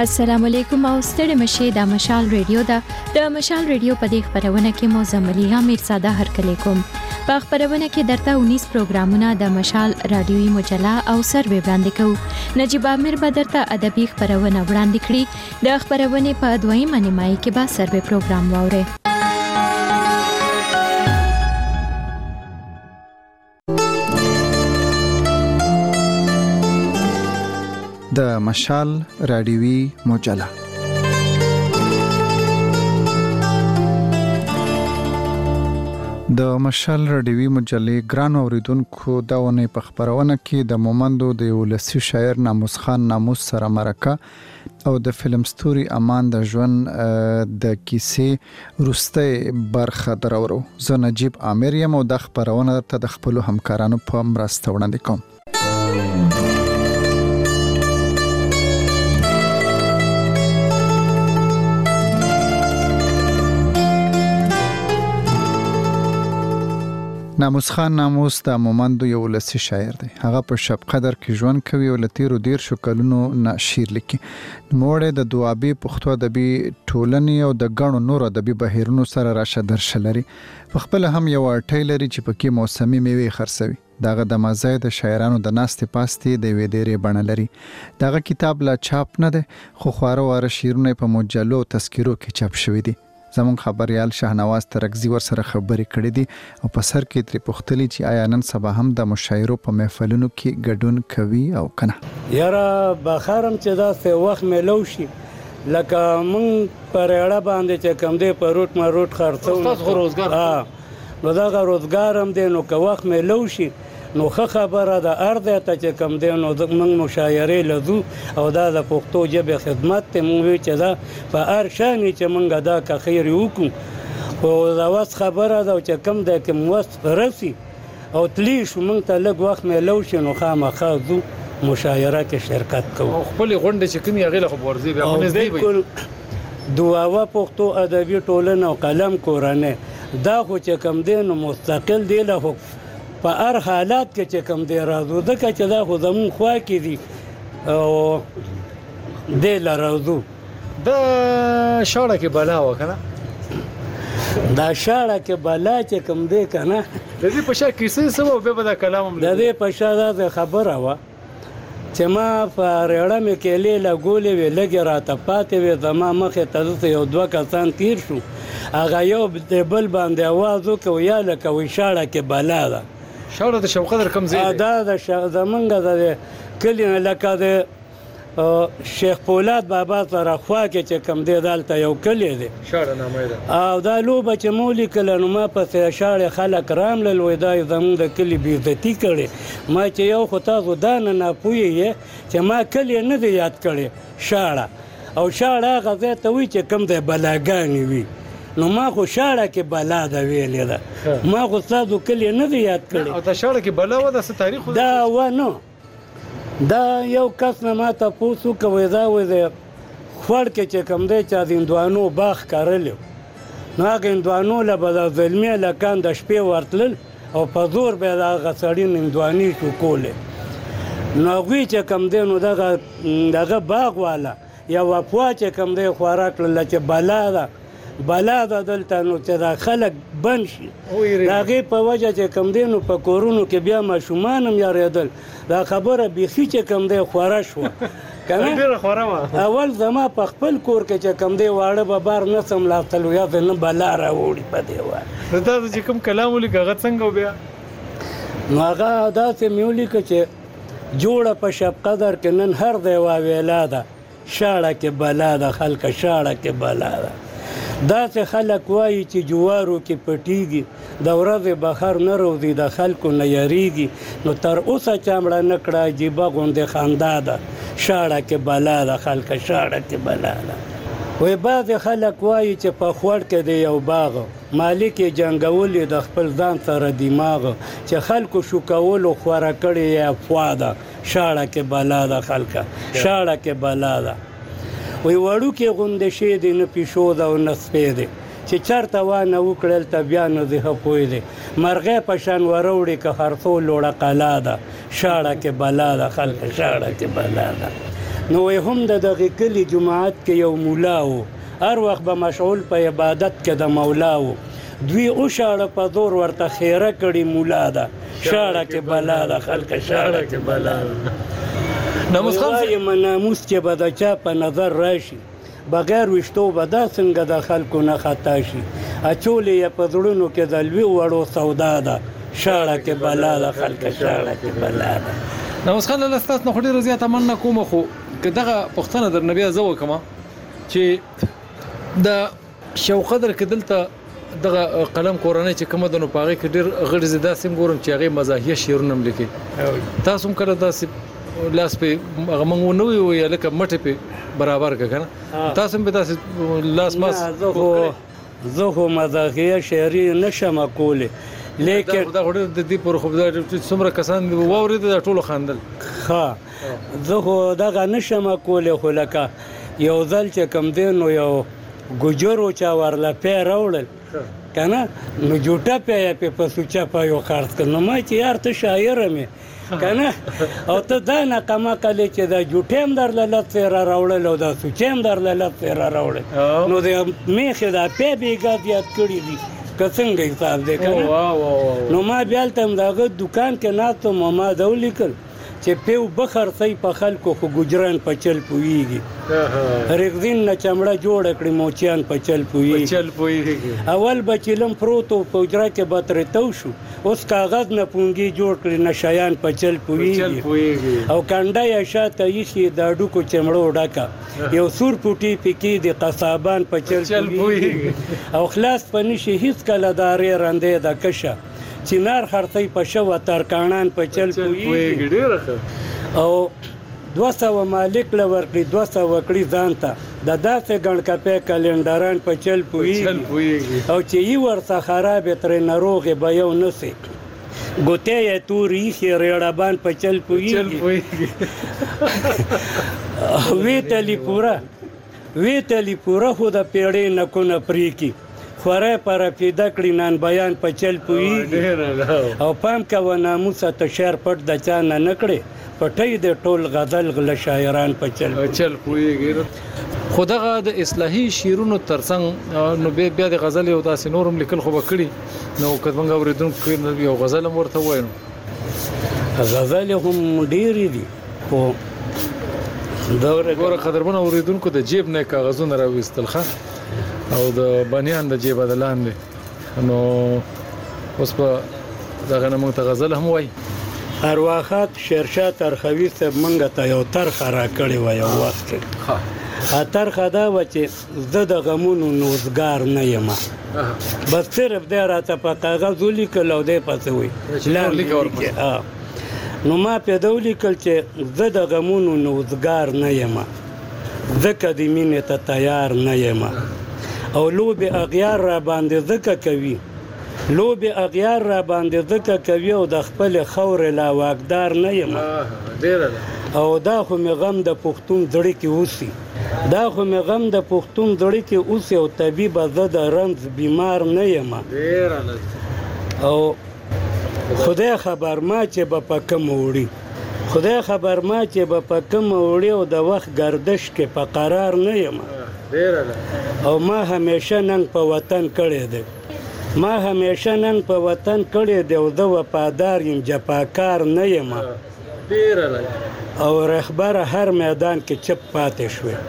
السلام علیکم او ستړي مشه د مشال ریډیو د مشال ریډیو په دې خبرونه کې مو زملیه میرزاده هرکلی کوم. په خبرونه کې درته 19 پروګرامونه د مشال رادیوي مجله او سروې وړاندې کوو. نجیب امیر به درته ادبي خبرونه وړاندې کړي. د خبرونه په دویمه نیمایي کې به سروې پروګرام واوري. د مشال رادیوي مجله د مشال رادیوي مجلې ګران اوریدونکو دا ونه په خبرونه کې د مومندو د ولسی شاعر ناموس خان ناموس سره مرکه او د فلم ستوري امان د ژوند د کیسې روسته برخه درورو. زه نجیب امیر یم او د خبرونه ته د خپل همکارانو په مرسته وړاندې کوم. ناموس خان ناموس د مومندو یو ولسی شاعر دی. هغه په شب قدر کې ژوند کوي او لتیرو دیر شو کلونو نه شعر لیکي. موړې د دوابي پښتو ادبي ټولنې او د غنو نور ادبي بهیرونو سره راشه درشلري. په خپل هم یو اړټی لري چې پکې موسمي میوه خرڅوي. داغه د مزای د شاعرانو د ناستې پاستې د ویډېرې بڼه لري. داغه کتاب لا چاپ نه دی خو خواره واره شعرونه په مجلو او تذکرو کې چاپ شوی دي. زمون خبريال شاهنواز ترکزی ور سره خبرې کړې دي او په سر کې تر پختلی چې آیا نن سبا هم د مشاعرو په محفلونو کې ګډون کوي او کنه. یاره بخارم چې دا څه وخت ملو شي لکه مونږ پر اړه باندې چې کم دی په روټ ما روټ خرڅو تاسو روزګار نو دا روزګار هم دی نو که وخت ملو شي نو خبره د ارده ته چې کم دی نو موږ مشاعرې لزو او دا د پښتو ژبې خدمت ته موږ چې دا په هر شان چې موږ دا که خیر وکړو او دا واس خبره ده چې کم دی کوم وخت راسي او تلی شو موږ ته لږ وخت ملو شي نو خامخا زو مشاعره کې شرکت کوو. خپل غونډه چې کومي هغه له ورزي بیا خو نږدې وي دواوه پښتو ادبي ټولنه او قلم کورانه دا خو چې کم دی نو مستقل دی له په هر حالات کې چې کم دی راځو ځکه چې دا خو زمون خوا کې دي او دی له راځو دا شاړه کې بلا وکنه دا شاړه کې بلا چې کم دی کنه د دې په شا کیسې سمو به دا کلام د دې په شا دا خبره وا چې ما په رېړه مې کې لیلا ګولې وی لګي راته پاتې وي زما مخې ته یو دوه کسان تیر شو هغه یو بل باندې आवाज وکړ یا لکه وی شاړه کې بلا ده. شاړه د شب قدر کم زیاده دا د زمونږ د کلی لکه د شیخ پولاد بابا سره خوا کې چې کم دی دلته یو کلی دی شاړه نامه ده او دا لوبه چې مولي کله نو ما پسې شاړه خلک راملل وای دا زمونږ د کلی بېعزتي کړې ما چې یو خو تاسو دا نه ناپوهیږئ چې ما کلی نه دی یاد کړی شاړه او شاړه هغه ځای ته وایي چې کم دی بلاګانې وي نو ما خو شاړه کې بلا ده ویلې ده ما خو ستاسو کلی نه دی یاد کړی او دا شاړه کې بلا و د څه تاریخ دا و نو دا یو کس نه ما تاسو کوي دا و د خور کې چې کم دی چې هندوانو باغ کارلو نو هغه هندوانو له بد ظلمي لکان د شپې ورتلل او په زور به دا غسړین هندواني شو کوله نو غوي چې کم دی نو دغه باغ والا یا وپوا چې کم دی خوراک لته چې بلا ده بلا ده دلته نو چې دا خلک بند شي د هغې په وجه چې کم دی نو په کورونو کې بیا ماشومان هم یارېدل دا خبره بیخي چې کم دی خوره شوه کنه اول زما په خپل کور کې چې کم دی واړه به بار نه سملاستل یا نه بلا راوړي په دې وایي تاسو چې کوم کلام ولیکه هغه څنګه بیا نو هغه داسې مې ولیکه چې جوړه په شب قدر کې نن هر دی واویلا ده شاړه کې بلا ده خلکه شاړه کې بلا ده داسې خلک وایي چې جوارو کې پټیږي د ورځې بهر نه روځي د خلکو نه یریږي نو تر اوسه چا مړه نه کړه عجیبه غوندې خندا ده شاړه کې بلا ده خلکه شاړه کې بلا ده وای بعضې خلک وایي چې په خوړ کې دی یو باغ مالک یې جنګولي د خپل ځان سره دماغ چې خلکو شو کولو خوره کړې یې افوا ده شاړه کې بلا ده خلکه شاړه کې بلا ده وی وړوکې غوندې شی دی نه پیشو ده او نه سپی دی چې چرته وانه وکړل ته بیا نه دی ښه پوه دی مرغۍ په شان وروړي که خرڅو لوړه قلا ده شاړه کې بلا ده خلکه شاړه کې بلا ده نو هم د دغه کلی جماعت کې یو مولا و هر وخت به مشغول په عبادت کې د مولا و دوی او شاړه په دور ورته خیره کړي مولا ده شاړه کې بلا ده خلک شاړه کې بلا ناموس خان ناموس چې به د چا په نظر راشي بغیر وشتو به دا څنګه د خلکو نه خطا شي اچولې یې په زړونو کې د لوی وړو سودا ده شاړه کې بلا ده خلک شاړه کې بلا ده ناموس خان له ستاسو نه ډېره زیاته مننه کوم خو که دغه پښتنه در نبی زو کما چې د شوقدر کې دلته دغه قلم کورنۍ چې کوم دنو پاغي کې ډېر غړي زدا سیم ګورم چې هغه مزاحیه شعرونه ملي تاسو هم کړه داسې لاس په هغه مونږ نو وی لکه مټه په برابر کنه تاسو به تاسو لاس ماس زه خو مزاحیه شعري نشم کوله لیکن دا غوډه د دې پر خو د څومره کسان ووري د ټولو خاندل ها زه خو دغه نشم کوله خو لکه یو ځل چې کم دین نو یو ګجرو چا ورلا پی راوړل کنه نو جوټه په سوچا په یو خرڅ کړه ما چې یار ته شاعر مې کنه او ته دا نه کما کله چې دا جوټیم در لته را راوړل او دا سوچیم در لته را راوړل نو د میخه دا په بیګا یاد کړی دي څنګه حساب دی کنه نو ما بیا تم داغه دکان کې ناتو ما دولیکل چې په بخر سي په خلکو خو ګجران په چل پويږي رغزین نه چمړه جوړ کړی موچیان په چل پويږي اول بچلم پروتو پوجرا کې بتر تو شو اوس کاغذ نه پونګي جوړ کړی نشایان په چل پويږي او کنده یا شاته یشي د ډوکو چمړو ډاکا یو سور پوټي پکې د قصابان په چل پويږي او خلاص پنيشي هیڅ کله دارې رنده د کشه چینار خرڅي په شو ترکانان په چل پويږي او 200 مالک لور کړی 200 وکړي ځانته د داسې ګڼ کپې کلندران په چل پويږي او چې یې ورته خراب تر ناروغه به یو نسی ګوتې یې توري خیرړبان په چل پويږي ویتلی پورا خو د پیړې نکو نه پریکی خوره پر پیدا کړی نن بیان په چل پويږي او پام کا و ناموس ته شعر پټ د چا نه نکړي پټي د ټول غزل غل شاعران په چل پويږي خدغه د اصلاحي شیرونو ترڅنګ نو بیا د غزل یو داسې نورم لیکل خو بکړي نو کتمنګ اوریدونکو یو غزل ورته وایو غزل هم ډېری دي خو دوره قدرمن اوریدونکو د جیب نه کاغذونه راوېستل ښه او د بنیان د جیب بدلان دي نو اوس په دغه نمو ته غزل هم وای ارواحات شیرشاه ترخوي ته منګه ته یو ترخه را کړی و یو وخت ها ترخه دا و چې زه د غمونو نوزګار نه یم بس صرف دی راته په کاغذ ولیکل او دی پسې وي نو ما پیدا ولیکل چې زه د غمونو نوزګار نه یم ځکه د مینې ته تیار نه یم او لوبې اغیار را باندې ځکه کوي او د خپل خور لا واقدار نه یم او دا خو مې غم د پښتون زړه کې اوسي او طبيب زه د رنځ بیمار نه یم او خدای خبر ما چې به پکم وړي او د وخت گردش کې په قرار نه یم او ما همیشه نن په وطن کړی دی او زه وفادار یم جفاکار نه یم او رهبر هر میدان کې چپ پاتې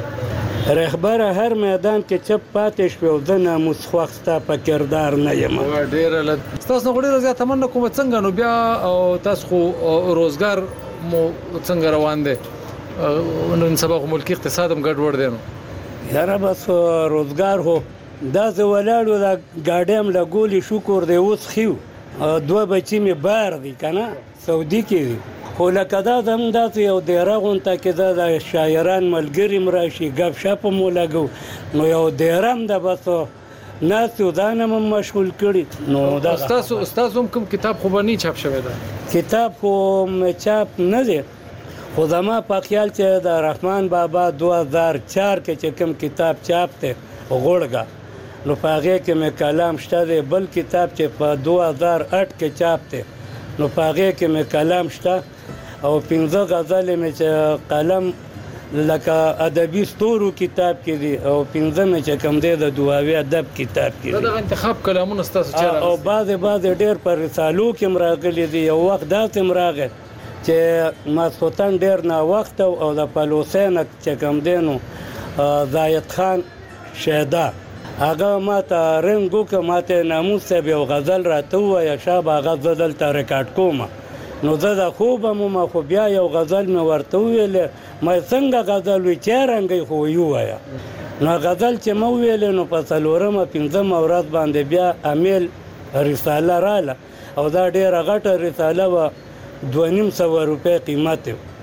شوې او زه ناموس خوښ ستا په کردار نه یم تاسو غوړي زیاته مننه کوم څنګه نو بیا او تاسو خو روزګار مو څنګه روان دي نن سبا خو ملکی اقتصاد هم ګډ وډ دی نو یاره بس روزګار هو دا زه ولاړو دا ګاډیم لګولې شکر دی اوس خیو دوه بچی مې بار دي کنه سعودي کې دي خو لکه دا هم داسې یو دیره غونته کې دا د شاعران ملګري م راشي ګپ شپ مو لګو نو یو دیره هم ده بس ناسو ځان هم مشغول کړي نو دا ستاسو هم کوم کتاب خو به نه چاپ شوی ده کتاب خو چاپ نه دی خو زما په خیال چې د رحمان بابا 2004 کې چې کوم کتاب چاپ دی غوړګه نو په هغې کې مې کلام شته دی بل کتاب چې په 2008 کې چاپ دی نو په هغې کې مې کلام شته او 15 غزلې مې چې قلم لکه ادبي ستورو کتاب کې دي او پنځمه چې کوم دی د دعاوی ادب کتاب کې دا انتخاب کلامونه ستاسو چیرې او بعض ډېر پر رسالو کې مراغلي دي یو وخت داسې مراغل چې ماسوتن ډېر نه وخت او د پلوسین چې کوم دی نو زاید خان شهدا هغه ماته رنګو که ماته ناموس صاحب یو غزل راته ووایه شابه هغه زه دلته ریکارډ کوم نو زه د خوبه مو خو بیا یو غزل مې ورته وویلې ما څنګه غزل وي چې رنګی خو ووایه نو غزل چې مو ویلې نو په څلورمه پنځمه ورځ باندې بیا امیل رساله راله او دا ډېره غټه رساله وه 2,500 روپۍ قیمت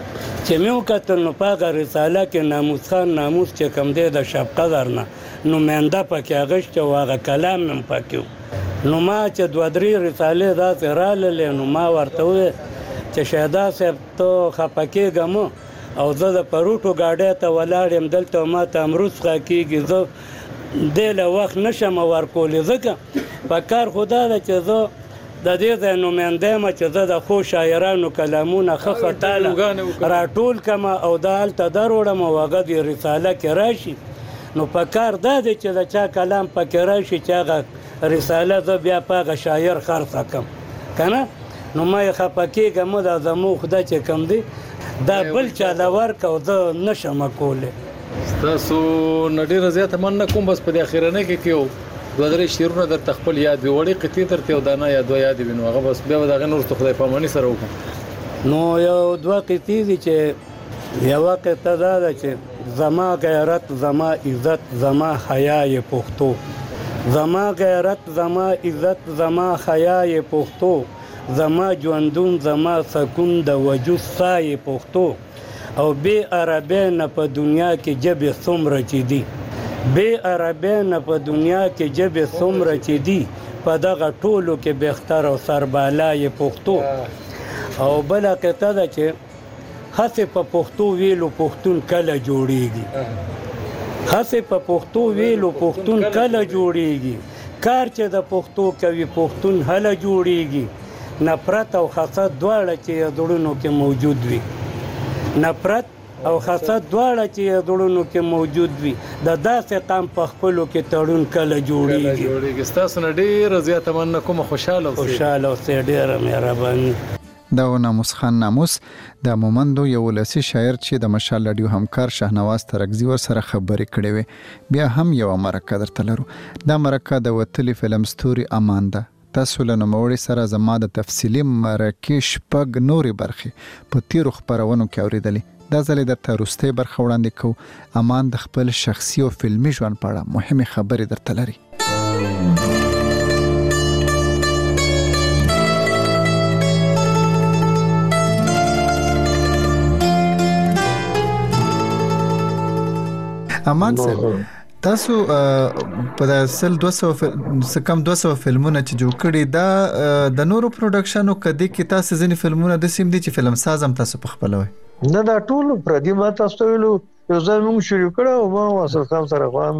چې مې وکتل نو په هغه رساله کې ناموس خان ناموس چې کوم دی د شب قدر نه نماینده پکې اغشته او هغه کلام هم پکې نو ما چې 2-3 رسالې داسې راللې نو ما ورته وویل چې شهدا صاحب ته خفه کېږم او زه د پروټو ګاډۍ ته ولاړ یم دلته ما ته امروز څخه کېږي زه دې له وخت نشم ورکولی ځکه په کار خو دا ده چې زه د دې ځای نماینده یم چې زه د ښو شاعرانو کلامونه ښه خطاله راټول کړم او دا هلته دروړم او هغه د رساله کې راشي نو په کار دا دی چې د چا کلام پکې راشي چې هغه رساله زه بیا په هغه شاعر خرڅه کړم که نه نو ما یې خفه کېږم دا زموږ خدای چې کوم دی دا بل چا له ورکه او زه نشم کولی ستاسو نه ډېره زیاته مننه کوم بس په دې اخرنۍ کې یو 2-3 شعرونه درته خپل یاد وي وړې قطعې درته یو دانه یا دوه یاد وي نو هغه بس بیا به د هغې نه وروسته خدای پاماني سره وکړو نو یو دوه قطعې دي چې یوه قطعه دا ده چې زما غیرت زما عزت زما حیای پښتو زما غیرت زما عزت زما حیای پښتو زما ژوندون زما سکون د وجود سای پښتو او بې عربۍ نه په دنیا کې ژبې څومره چې دي بې عربۍ نه په دنیا کې ژبې څومره چې دي په دغه ټولو کې بهتر او سربالای پښتو او بله قطعه ده چې هسې په پښتو ویلو پښتون کله جوړیږي هسې په پښتو ویلو پښتون کله جوړیږي کار چې د پښتو کوي پښتون هله جوړیږي نفرت او حسد دواړه چې زړونو کې موجود وي نفرت او حسد دواړه چې زړونو کې موجود وي د داسې قام په خپلو کې تړون کله جوړیږي ستاسو نه ډېره زیاته مننه کوم خوشحاله اوسئ ډېره مهرباني دا ناموس خان ناموس د مومندو یو ولسی شاعر چې د مشال رادیو همکار شهنواز ترکزی ور سره خبرې کړې وي بیا هم یو مرکه درته لرو دا مرکه د وتلی فلم ستوري امان ده تاسو له نوموړي سره زما د تفصیلي مرکې شپږ نورې برخې په تیرو خپرونو کې اورېدلې دا ځلې درته وروستۍ برخه وړاندې کوو امان د خپل شخصي او فلمي ژوند په اړه مهمې خبرې درته لري امان صاحب تاسو په 200 فلمونه چې جوړ کړي دا د نورو پروډکشنو کدي کې تاسو ځینې فلمونه د سیم دي چې فلم ساز هم تاسو په خپلوي نه دا ټول پردي ما تاسو ویلو یو ځل موږ شروع کړو ما واسل خام سره غوام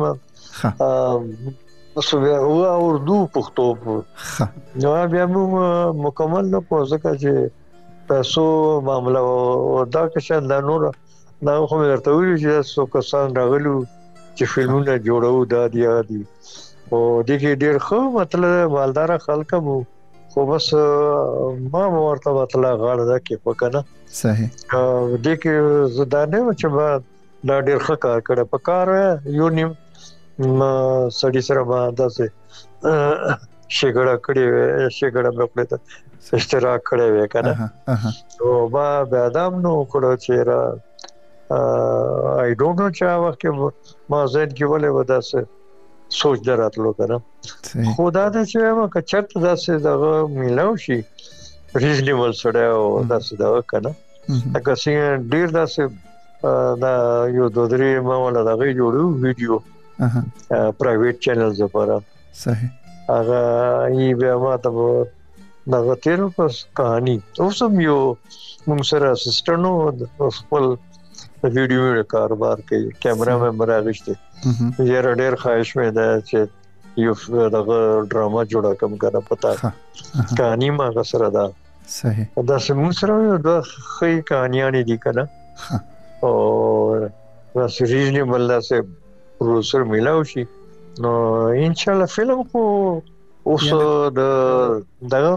اوس بیا اردو پښتو نو بیا موږ مکمل نه پوزکه چې تاسو معاملې دا کې شاید نور دا خو مې درته ویل چې څو کسان راغلو چې فلمونه جوړو دا دی او د کې ډېر خو مطلب مالدار خلک مو خو بس ما ورته مطلب غاړه ده کې پکنه صحیح د کې زدانه چې ما دا ډېر ښه کار کړ په کار یو نیم سړی سره ما داسې شګړه کړې مې خپل ته اشتراک کړې وې کنه او ما به ادم نو کړو چې را I don't know چا وخت کې ما زین کې ولې وداسه سوچ دراتلو کنه خدا دې چې ما کچت داسې دغه میلاو شي ریزنیبل سره او داسې دا کنه اګه څنګه ډیر داسې دا یو دوه ما ولا دغه جوړو ویډیو پرایویټ چینلز لپاره صحیح هغه یې به ما ته دغه تیر پس کہانی اوس هم یو موږ سره اسسټنټ خپل ویډیو کاروبار کوي کیمرا مې مراغشته یې ډېر خواهش مې ده چې یو دغه ډراما جوړه کوم کنه پتا کہانی ما سره ده صحیح دا سمون سره یو د خې کہانیاں دي کنه और बस रीजनेबल से प्रोड्यूसर मिलाو شي نو ان شاء الله فلم کو اوس دغه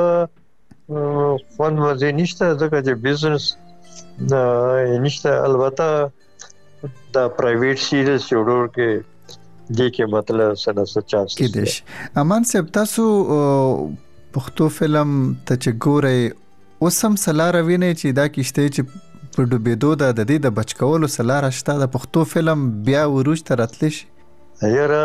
فن مزه نشته ځکه چې بزنس نشته البته دا پرایویټ سیریز جوړور کې دې کې مطلب سره چانس کې دیش امان صاحب تاسو پښتو فلم ته چې ګورئ اوسم سلار ویني چې دا کیشته چې په ډوبېدو د دې د بچکولو سلار شته د پښتو فلم بیا وروج ته راتلی شي یاره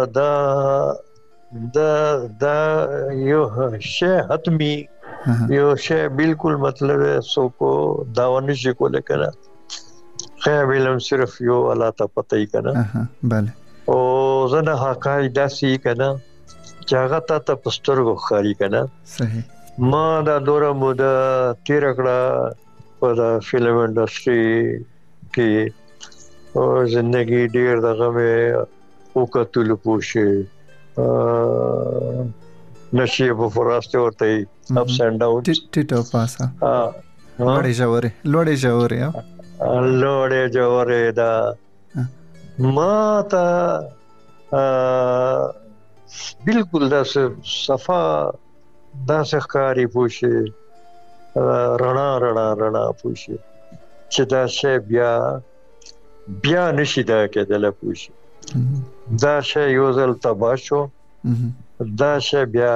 دا یو شی حتمی یو شی بالکل مطلب سو کو داونه شي کوله کنه خیر علم صرف یو الله ته پته ای کنه بله او زنه حقای داسي کنه چاغه ته پستر غو خاري کنه صحیح ما دا دوره موده تیر کړه په فلم انډستری کې او ژوندۍ ډیر دغه مې وکړل پوښي نشي په فراسته ورته اپس اند ډاون ټیټو پاسا لوړې جوړه دا ما تا بالکل دا صفا دا ښکاری پوښي رڼا پوښي چې دا شی بیا نشي دا کېدل پوښي دا شی یو ځل تبا شو دا شی بیا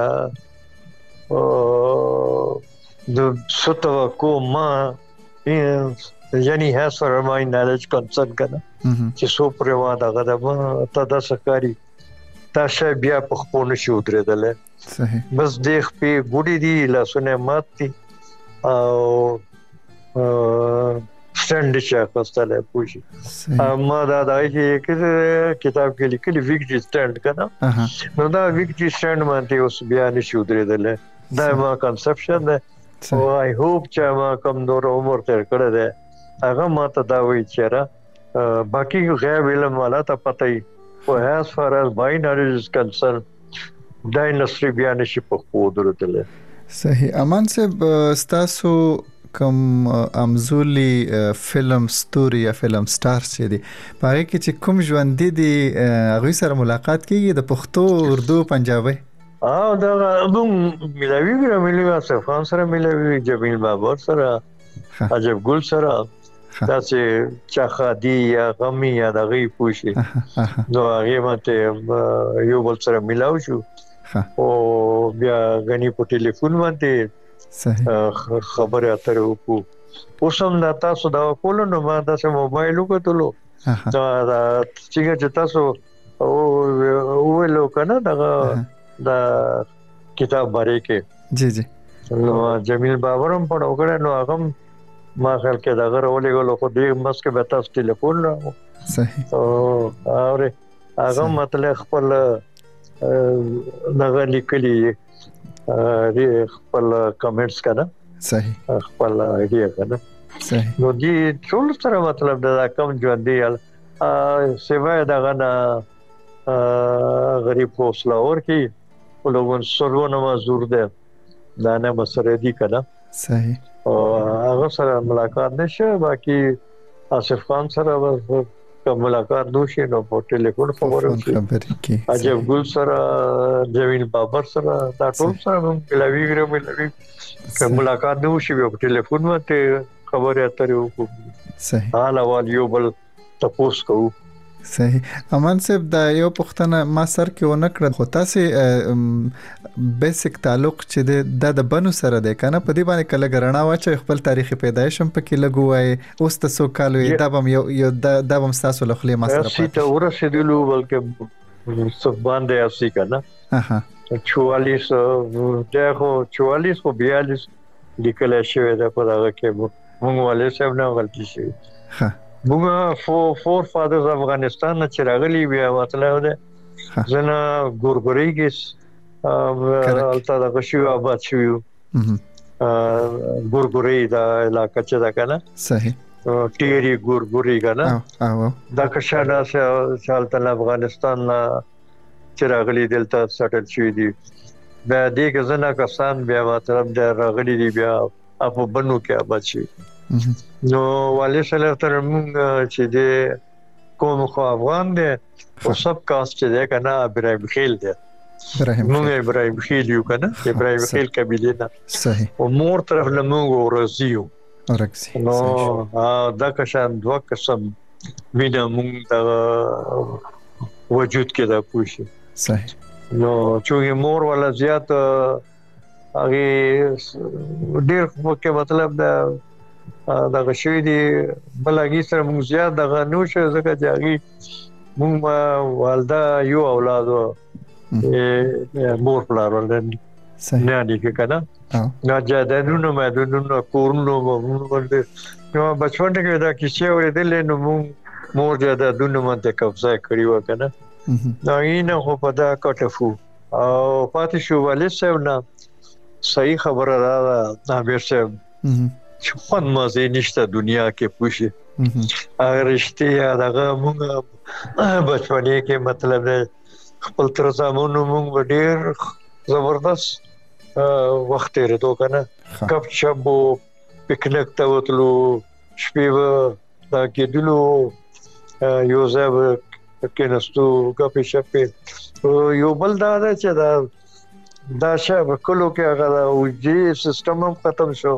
د ستو کومه یعنی has for my knowledge concern کنه چې سو پروا دغه د ته د سکاري دا شی بیا په خپل شو درېدل صحیح بس دیخ په ګوډي دی لاسونه ماتي او سټند چې کوستاله پوښي ما دا دایي کې کتاب کې لیکلي ویکټي سټند کنه نو دا ویکټي سټند باندې اوس بیا نشو درېدل دا ما کنسپشن ده او آی هوپ چې ما کوم نور عمر تر کړه ده هغه ما ته دا وی چیرې باقي غیب علم والا ته پته ای او as far as my knowledge is concerned دا انډستری بیا نشي په خو درته صحیح امان صاحب تاسو کوم امزولي فلم ستوري یا فلم سٹار چې دي پاره کې چې کوم ژوند دي هغه سره ملاقات کیږي د پښتو اردو پنجابي دا موږ ملاوي سره خان سره ملاوي جمیل بابر سره عجب ګل سره دا چې چاخادي یا غمي یا دغه پوښي نو هغه ماته یو بل سره ملاو شو او بیا غني په ټلیفون باندې خبره اترې وکړو اوسم دا تاسو دا کولو نو ما دا سه موبایل وکړلو دا چې تاسو او لو کنه دا کتاب باندې کې جی نو جمیل بابرم په وګړه نو هغه ما خیال کې دا غوړې غلو خو دې مسکه به تاسو ټلیفون راو صحیح او هغه مطلب خپل دغه لیکلي خپل کمنټس کنه صحیح خپل ایډیا کنه صحیح نو دې ټول سره مطلب دا کم ژوند دی سیوای دغه نه غریب حوصله ورکی ولګون سرونه مزور ده دا نه مسره دي کنه صحیح او هغه سره ملاقات نشه باقي آصف خان سره ملاقات دوشي نو په ټلیفون خبرې کې عجب ګل سره جمیل بابر سره دا ټول سره ملاوي ملاقات دوشي په ټلیفون باندې خبرې اترې وکړو صحیح حال اول یو بل تاسو کو صحیح امان صاحب دا یو پښتنه ما سر کې ونکړه خو تاسو بیسیک تعلق چې د بنو سره ده کنه په دې باندې کله غرنا واچي خپل تاریخي پیدایش هم پکې لګوای اوس تاسو کالو دا بم یو دا بم تاسو له خلی ما سره پاتې ته ورسېدلو بلکې سب باندې اسی کنه 44 دغه 44 او 42 لیکل شوی دا په هغه کې موږ والے صاحب نه غلطي شي موږ فور فادرز افغانستان نه چراغلی بیا مطلب ده زنه ګورګریګس الته د غشي آباد شو ګورګری دا علاقہ چې دا کنه صحیح ټيري ګورګری کنه دا کښاله شالته افغانستان نه چراغلی دلته سټل شوی دی بیا دې کې زنه کسان بیا مطلب د راغلی دی بیا په بنو کې آباد شي نو والي سره تر موږ چې د کوم خو افغان دی او سب کاست چې دی کنه ابراهيم خیل دی موږ ابراهيم خیل یو کنه ابراهيم خیل قبيله نه صحیح او مور طرف له موږ ورزيو ورکسي نو دا کشان دوه قسم وینه موږ د وجود کې دا پوښي صحیح نو چې مور ولا زیات هغه ډیر کې مطلب دا غشوی دی بلګي سره موږ زیات دغه نو شو ځکه چې هغه موږ والده یو اولاد مور پلار ولري نه دي کنه نه جادانونو مدونو کورونو موږ نو بچپن کې دا کیسه ورېدل نو موږ مور جادانونو باندې قبضه کړی و کنه دا یې خو په دا کټفو او پاتې شو والي صاحب نه صحیح خبره را عامر صاحب چې خون مزه نشته دنیا کې پوښي اگر رښتیا دغه موږ بچپنی کې مطلب خپل تر زمونو موږ ډیر زبردست وخت لرو کنه کب شبو پکنیک ته وتلو شپې دا کېدلو یو ځای کې نستو کپې شپې یو بل دا چې دا شب کلو کې هغه وجي سیستم هم ختم شو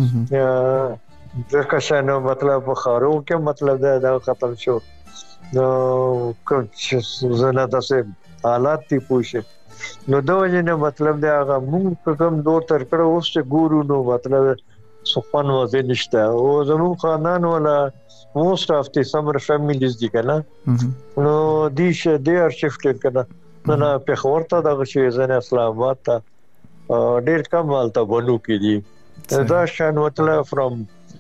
د کښانو مطلب خارو کې مطلب دا ختم شو نو کوم زنه تاسو حالات تی پوښه نو دا وجه مطلب دا هغه موږ کوم دور تر کړه اوس چې ګورو نو مطلب سپن وځي نشته او زمو خاندان ولا موست اف دي سمر فیملیز دي کنه نو دي ار شفټ کنه نه په خورته دغه شی زنه اسلام آباد ته ډیر کم حالت بنو کې دي دا شان مطلب فرام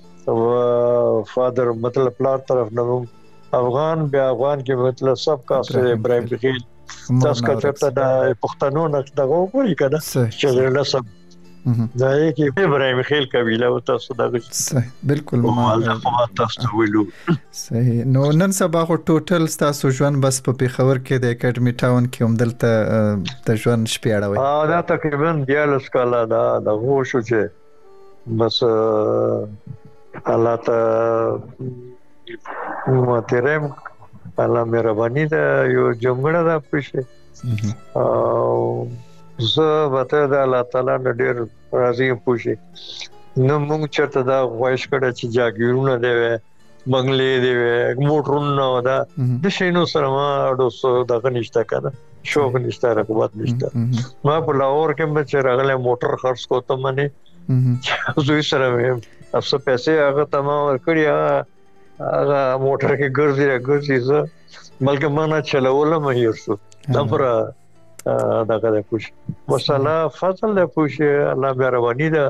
فادر مطلب پلار طرف نه افغان بیا افغان کې مطلب سب کا سره ابراهيم خیل تاسو کا چرته د پښتنو نه دغه وایي کنه چې له سب دا یې کې ابراهيم خیل قبيله او تاسو دغه صحیح بالکل ما تاسو ویلو صحیح نو نن سبا خو ټوټل تاسو ژوند بس په پیښور کې د اکیډمي ټاون کې همدلته د ژوند شپې اړوي دا تقریبا 42 کاله دا د هوښ چې بس الله ته مترم الله مهرباني دا یو جمله دا پوښي او زه وته د الله تعالی نه ډیر راضي پوښي نو موږ چرته دا وایش کړه چې جاګیرونه دی بنگلې دی موټرونه دا د شینو سره ما اډو دا نشته کنه شوق نشته رغبت نشته ما په لاهور کې مې راغله موټر خرڅ کوته منه زوی سره مې افسو پیسې هغه تمام ورکړی هغه موټر کې ګرځي زه بلکې ما نه چلول مې یوسو دا پر دا کده پوښ وصلا فضل له پوښ الله مهرباني ده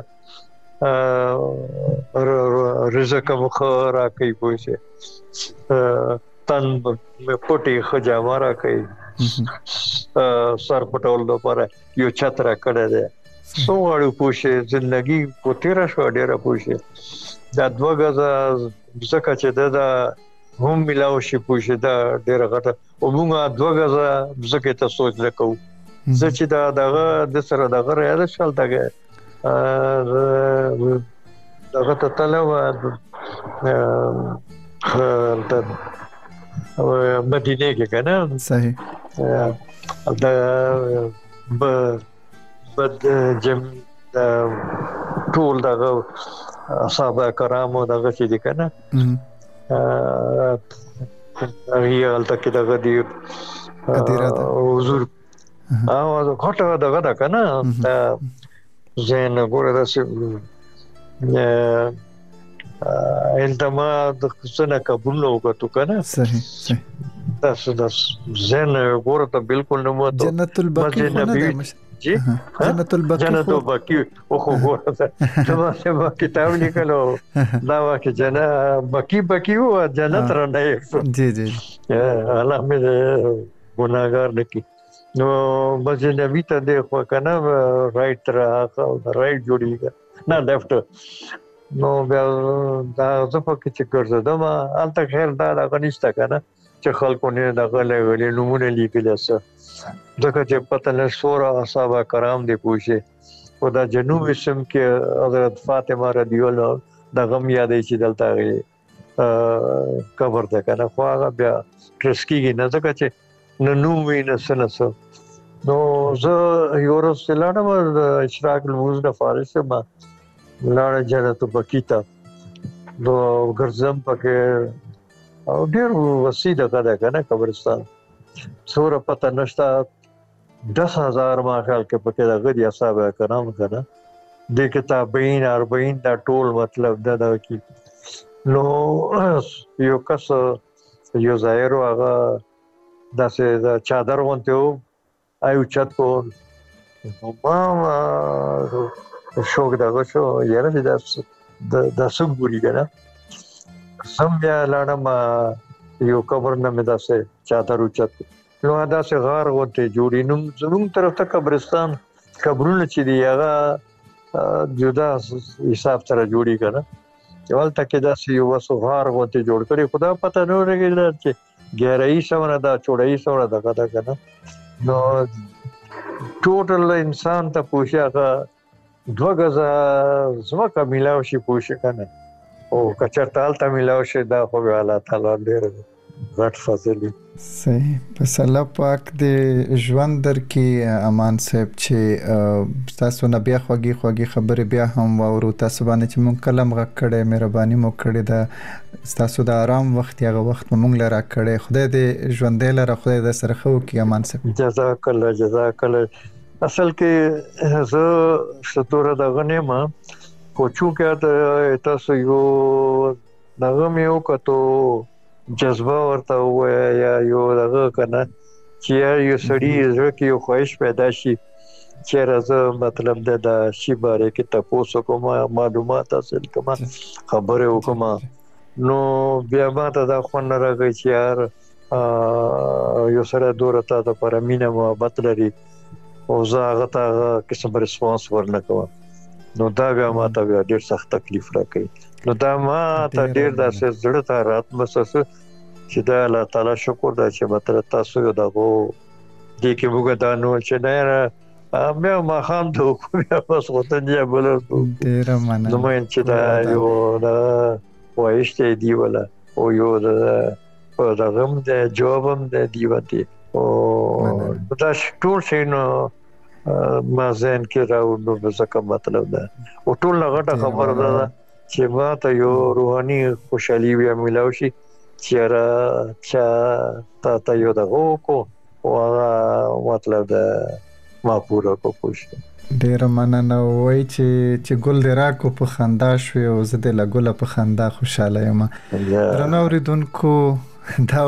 رزق مخرا کوي پوښ تن پټي خجامارا کوي سر پټول د پر یو چتر کړه ده سو اړو پوښ ژوندۍ په تیر شو ډیره پوښ دا دوه غزا ځکه چې دا هم ملاو شي پوښ دا ډیره غټه او موږ دوه غزا ځکه ته سوچ وکړو چې دا دغه د سره دغه یاد شول دغه ته طلب مدینه کې کنه صحیح دا بد جم ټول دغه صحابه کرامو دغه چې دي کنه هغه الته کې دغه دی حضور او غټه دغه دا کنه زين ګوره داسې انتما د څنګه قبول نو وکړو کنه صحیح تاسو د زين ګوره ته بالکل نه مو جنت البقیع جی جنت البقیع او خو ګوره دا ما کتاب لیکلو دا واکه بقیع او جنت رانه جی جی الله مې ګناګار نکي نو مسجد نبی ته د خو کنه رائټ رائټ جوړیږي نه لیفټ نو بیا دا څه پکې چې ګرځدم الته خیر دا غنښت کنه چې خلکو نه دغه لګلې نمونه لیکل اسه ځکه چې پته نه سوره اصحاب کرام دی پوښي او دا جنوب اسم کې حضرت فاطمه رضی الله د غم یادې چې دلته قبر ده کنه خو هغه بیا ټرسکیږي نه ځکه چې نو وینې سنسو نو زه یورو سلاړم اشراق الموز نه فارس ما لاړ جنت بکیتا نو ګرځم پکې او ډېر وسیع ده کنه قبرستان څوره پته نشته 10,000 ما خیال کې پکې د غدي اصحاب کرام کنه د کتابین 40 دا ټول مطلب دا کی نو یو کس یو ظاهر هغه داسې دا چادر غونته ایو چت کو ما شوق دا شو یاره دا سګوري کنه سم بیا لاړم یو قبر نه مې داسې چادر اوچت نو دا سه غار وته جوړی نو زموږ طرف ته قبرستان قبرونه چې دی هغه جدا حساب سره جوړی کنه ول تک دا سه یو وسو غار وته جوړ کړي خدا پته نه لګی چې ګهرای سونه دا چوڑای سونه دا کنه نو ټوټل انسان ته پوښیاغه 2 غزا زما ملاو شي پوښ کنه او کچرتال ته ملاو شي دا خو الله تعالی ډېر غټ فضل صحیح پس الله پاک دې ژوند در کې امان صاحب چې تاسو نه بیا خوږی خبره بیا هم واورو تاسو باندې چې مونږ کلم غږ کړي مهرباني مو کړې ده تاسو د آرام وخت یغه وخت مونږ لرا کړي خدای دې ژوند لره خدای دې سره خو کې امان صاحب جزاک الله اصل کې زه ستوره د غنیمه کوچو کې تاسو یو نغم یو کتو جذبه ورته یا یو دغه کنه چې یو سړی زړه کې یو خواهش پیدا شي چې راځه مطلب د شی باره کې تاسو کوم معلومات حاصل کوم خبره وکم نو بیا ما ته دا خو نه راغی چې یار یو سره دورته ته پر مینه محبت لري او زه هغه ته قسم ریسپانس ورنکوم نو دا بیا ما ته ډېر سخت تکلیف راکړي نو دا ما ته ډېر داسې زړه ته رات مسس چې دا الله تعالی شکر دا چې مطلب تاسو یو دغه دې کې موږ دا نو چې نه مې ما خام ته کومه پس غوته دی بل ډېر مننه نو مې چې دا یو دا وایشته دی ولا او یو دا غم د جوابم د دیوتی او دا ټول شي نو ما زين کې راو نو څه مطلب ده او ټول غټه خبره ده چې ما ته یو روحاني خوشحالي وی ملاوي شي چې تا یو دغه کو او مطلب ده ما پورا کو خوش ډیر مننه وای چې ګل دراکو په خندا شو او زه د لګول په خندا خوشاله یم رنوریدونکو دا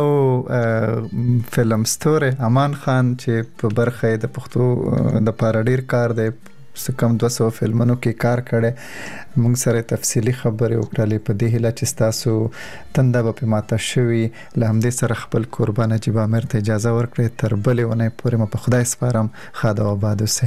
فلم ستوری امان خان چې په برخه د پښتو د پاره ډیر کار دی سکم 200 فلمونو کې کار کړي موږ سره تفصیلی خبرې وکړلې په دې هله چې تاسو تنده په ماته شوي لهمدې سره خپل قربانه چې به امر ته اجازه ورکړي تر بلې ونه پورې ما په خدای سپارم خاده آباد اوسه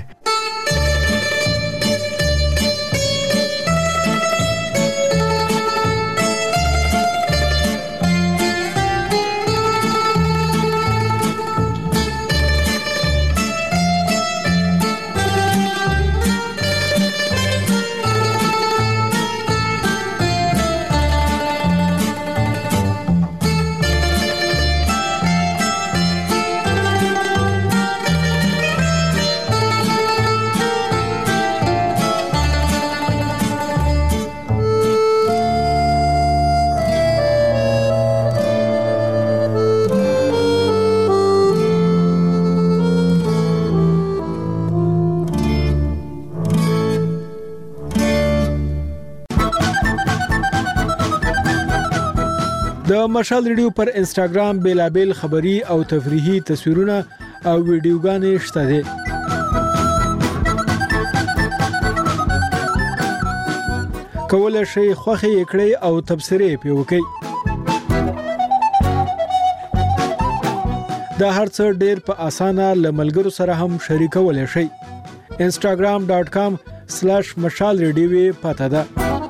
د مشال ریډیو پر انستګرام بیلابل خبری او تفریحي تصویرونه او ویډیوګانې شته دي کولای شئ خوښي کړئ او تبصرې پې وکړئ دا هرڅه ډېر په اسانه لملګرو سره هم شریکولای شئ instagram.com/mashalradio پته ده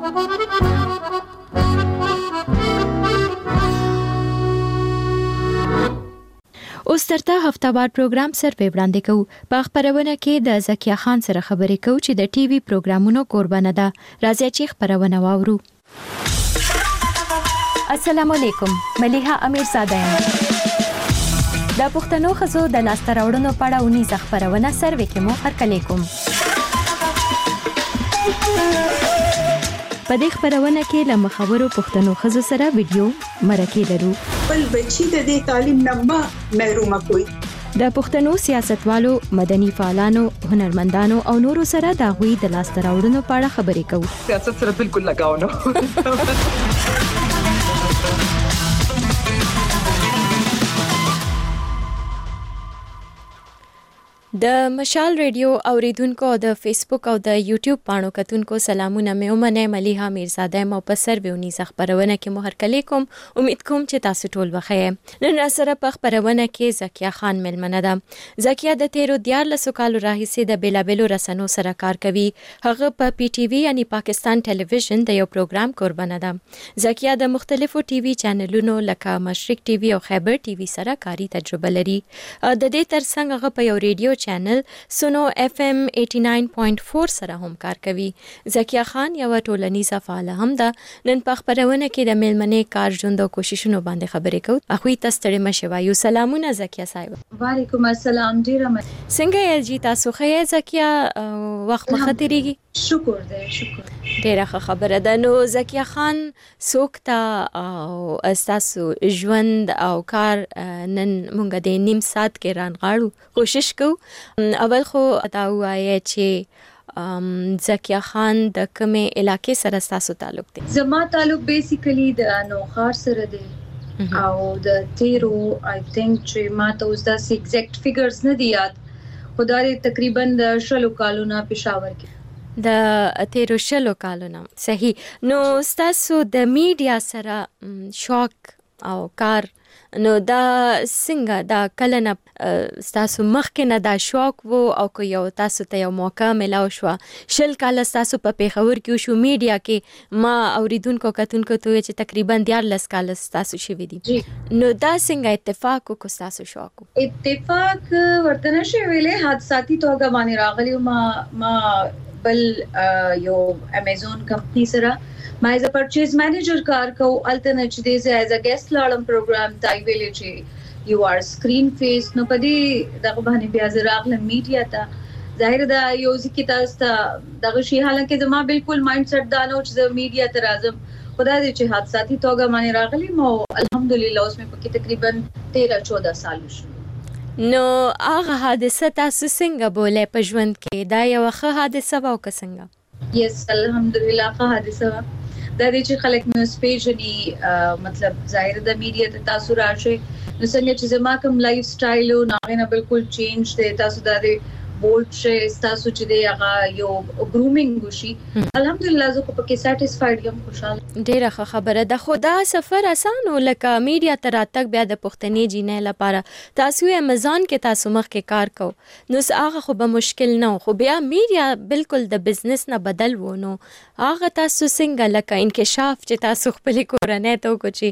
اوس ترته هفتهوار پروګرام سره وړاندې کوو په خبرونه کې د زکیه خان سره خبرې کوو چې د ټي وي پروګرامونو قربانه ده راځي چې خبرونه واورو السلام علیکم ملیحه امیرزاده یم د پښتنو ښځو د لاسته راوړنو په اړه اونیزه خپرونه سروې کې مو هرکلی کوم په دې خپرونه کې له مخورو پښتنو ښځو سره ویډیو مرکې لرو بل بچی د دې تعلیم نه محروم کوي د پښتنو سیاستوالو مدني فعالانو هنرمندانو او نورو سره د غوي د لاسته راوړنو په اړه خبرې کوو سیاست سره بالکل لگاو نه د مشال ریډیو اوریدونکو او د فیسبوک او د یوټیوب پاڼو کتونکو سلامونه مې ومنه ملیحه میرزاده مو په سروې خبرونه کې مو هرکلی کوم امید کوم چې تاسو ټول بخیر نن را سره په خبرونه کې زکیه خان ملمنه ده زکیه د 13 کالو راهیسې د بیلابلو رسنو سره کار کوي هغه په پی ټی وی یعنی پاکستان ټلویزیون د یو پروګرام قربانه ده زکیه د مختلفو ټي وی چینلونو لکه مشرق ټي وی او خیبر ټي وی سره کاری تجربه لري د دې ترڅنګ هغه په یو ریډیو چینل سونو اف ام 89.4 سره هم کار کوي زکیه خان یو ټولنیزه فعال هم ده نن په خبرونه کې د ملمنې کار ژوند او کوششونو باندې خبرې کوو اخوي تاسو ته مشوایو سلامونه زکیه صاحب وعلیکم السلام ډیر څنګه یې جی تاسو خیر زکیه وخت مخاطرېږي شکر ډیره خبره ده نو زکیه خان سوکتا او تاسو ژوند او کار نن مونږ د نیم ساعت کې رانغاړو کوشش کوو اول خو دا وایي چې زکیه خان د کومه علاقې سره تاسو تعلق دی زما تعلق بیسیکلی د نوخار سره دی او د تیرو آی تھنک چې ما ته اوس دا ایگزیکټ فیګرز نه دی یاد خدای تقریبا د 10 کالونو پېښور کې د 13 کالونو صحیح نو تاسو د میډیا سره شوق او کار نو دا څنګه دا کلنه تاسو مخکې نه دا شوق وو او کو یو تاسو ته یو موقع ملاو شو 10 کال تاسو په پیښور کې شو میډیا کې ما اوریدونکو کتونکو ته چې تقریبا 14 کال تاسو شوي دي نو دا څنګه اتفاق کو تاسو شوق اتفاق ورته نشي ویلې حادثاتي توګه باندې راغلی ما بل یو امیزون کمپنی سره ما ایز ا پرچیز مینیجر کار کو الټنه چې دې ایز ا ګیسټ لاړم پروګرام تای ویلې چې یو ار سکرین فیس نو پدې دغه باندې بیا زراغله میډیا ته ظاهر دا یو ځکه تاسو دغه شی حالکه زما بالکل مایند سیټ دانو چې میډیا ته راځم خدای دې چې حادثاتي توګه باندې راغلی مو الحمدلله اوس مې پکې تقریبا 13-14 سال شو نو هغه حادثه تاسو څنګه بوله په ژوند کې دا یو ښه حادثه و او څنګه یس الحمدلله ښه حادثه دا دې چې خلک نو سپیشلی مطلب ظاهر د میډیا ته تاسو راشي نو څنګه چې زما کوم لایف سټایل او نه بالکل چینج دی تاسو دا دې بولډ شي تاسو چې دی هغه یو ګرومینګ وشي الحمدلله زه په کې سټیسفاید یم خوشاله ډیره خبره ده خدا سفر اسانه لکه میډیا تر تک بیا د پښتني جینې لپاره تاسو امازون کې تاسو مخ کې کار کو نو هغه خو به مشکل نه خو بیا میډیا بالکل د بزنس نه بدل ونه هغه تاسو څنګه لکه انکشاف چې تاسو خپل کورنۍ ته کوچي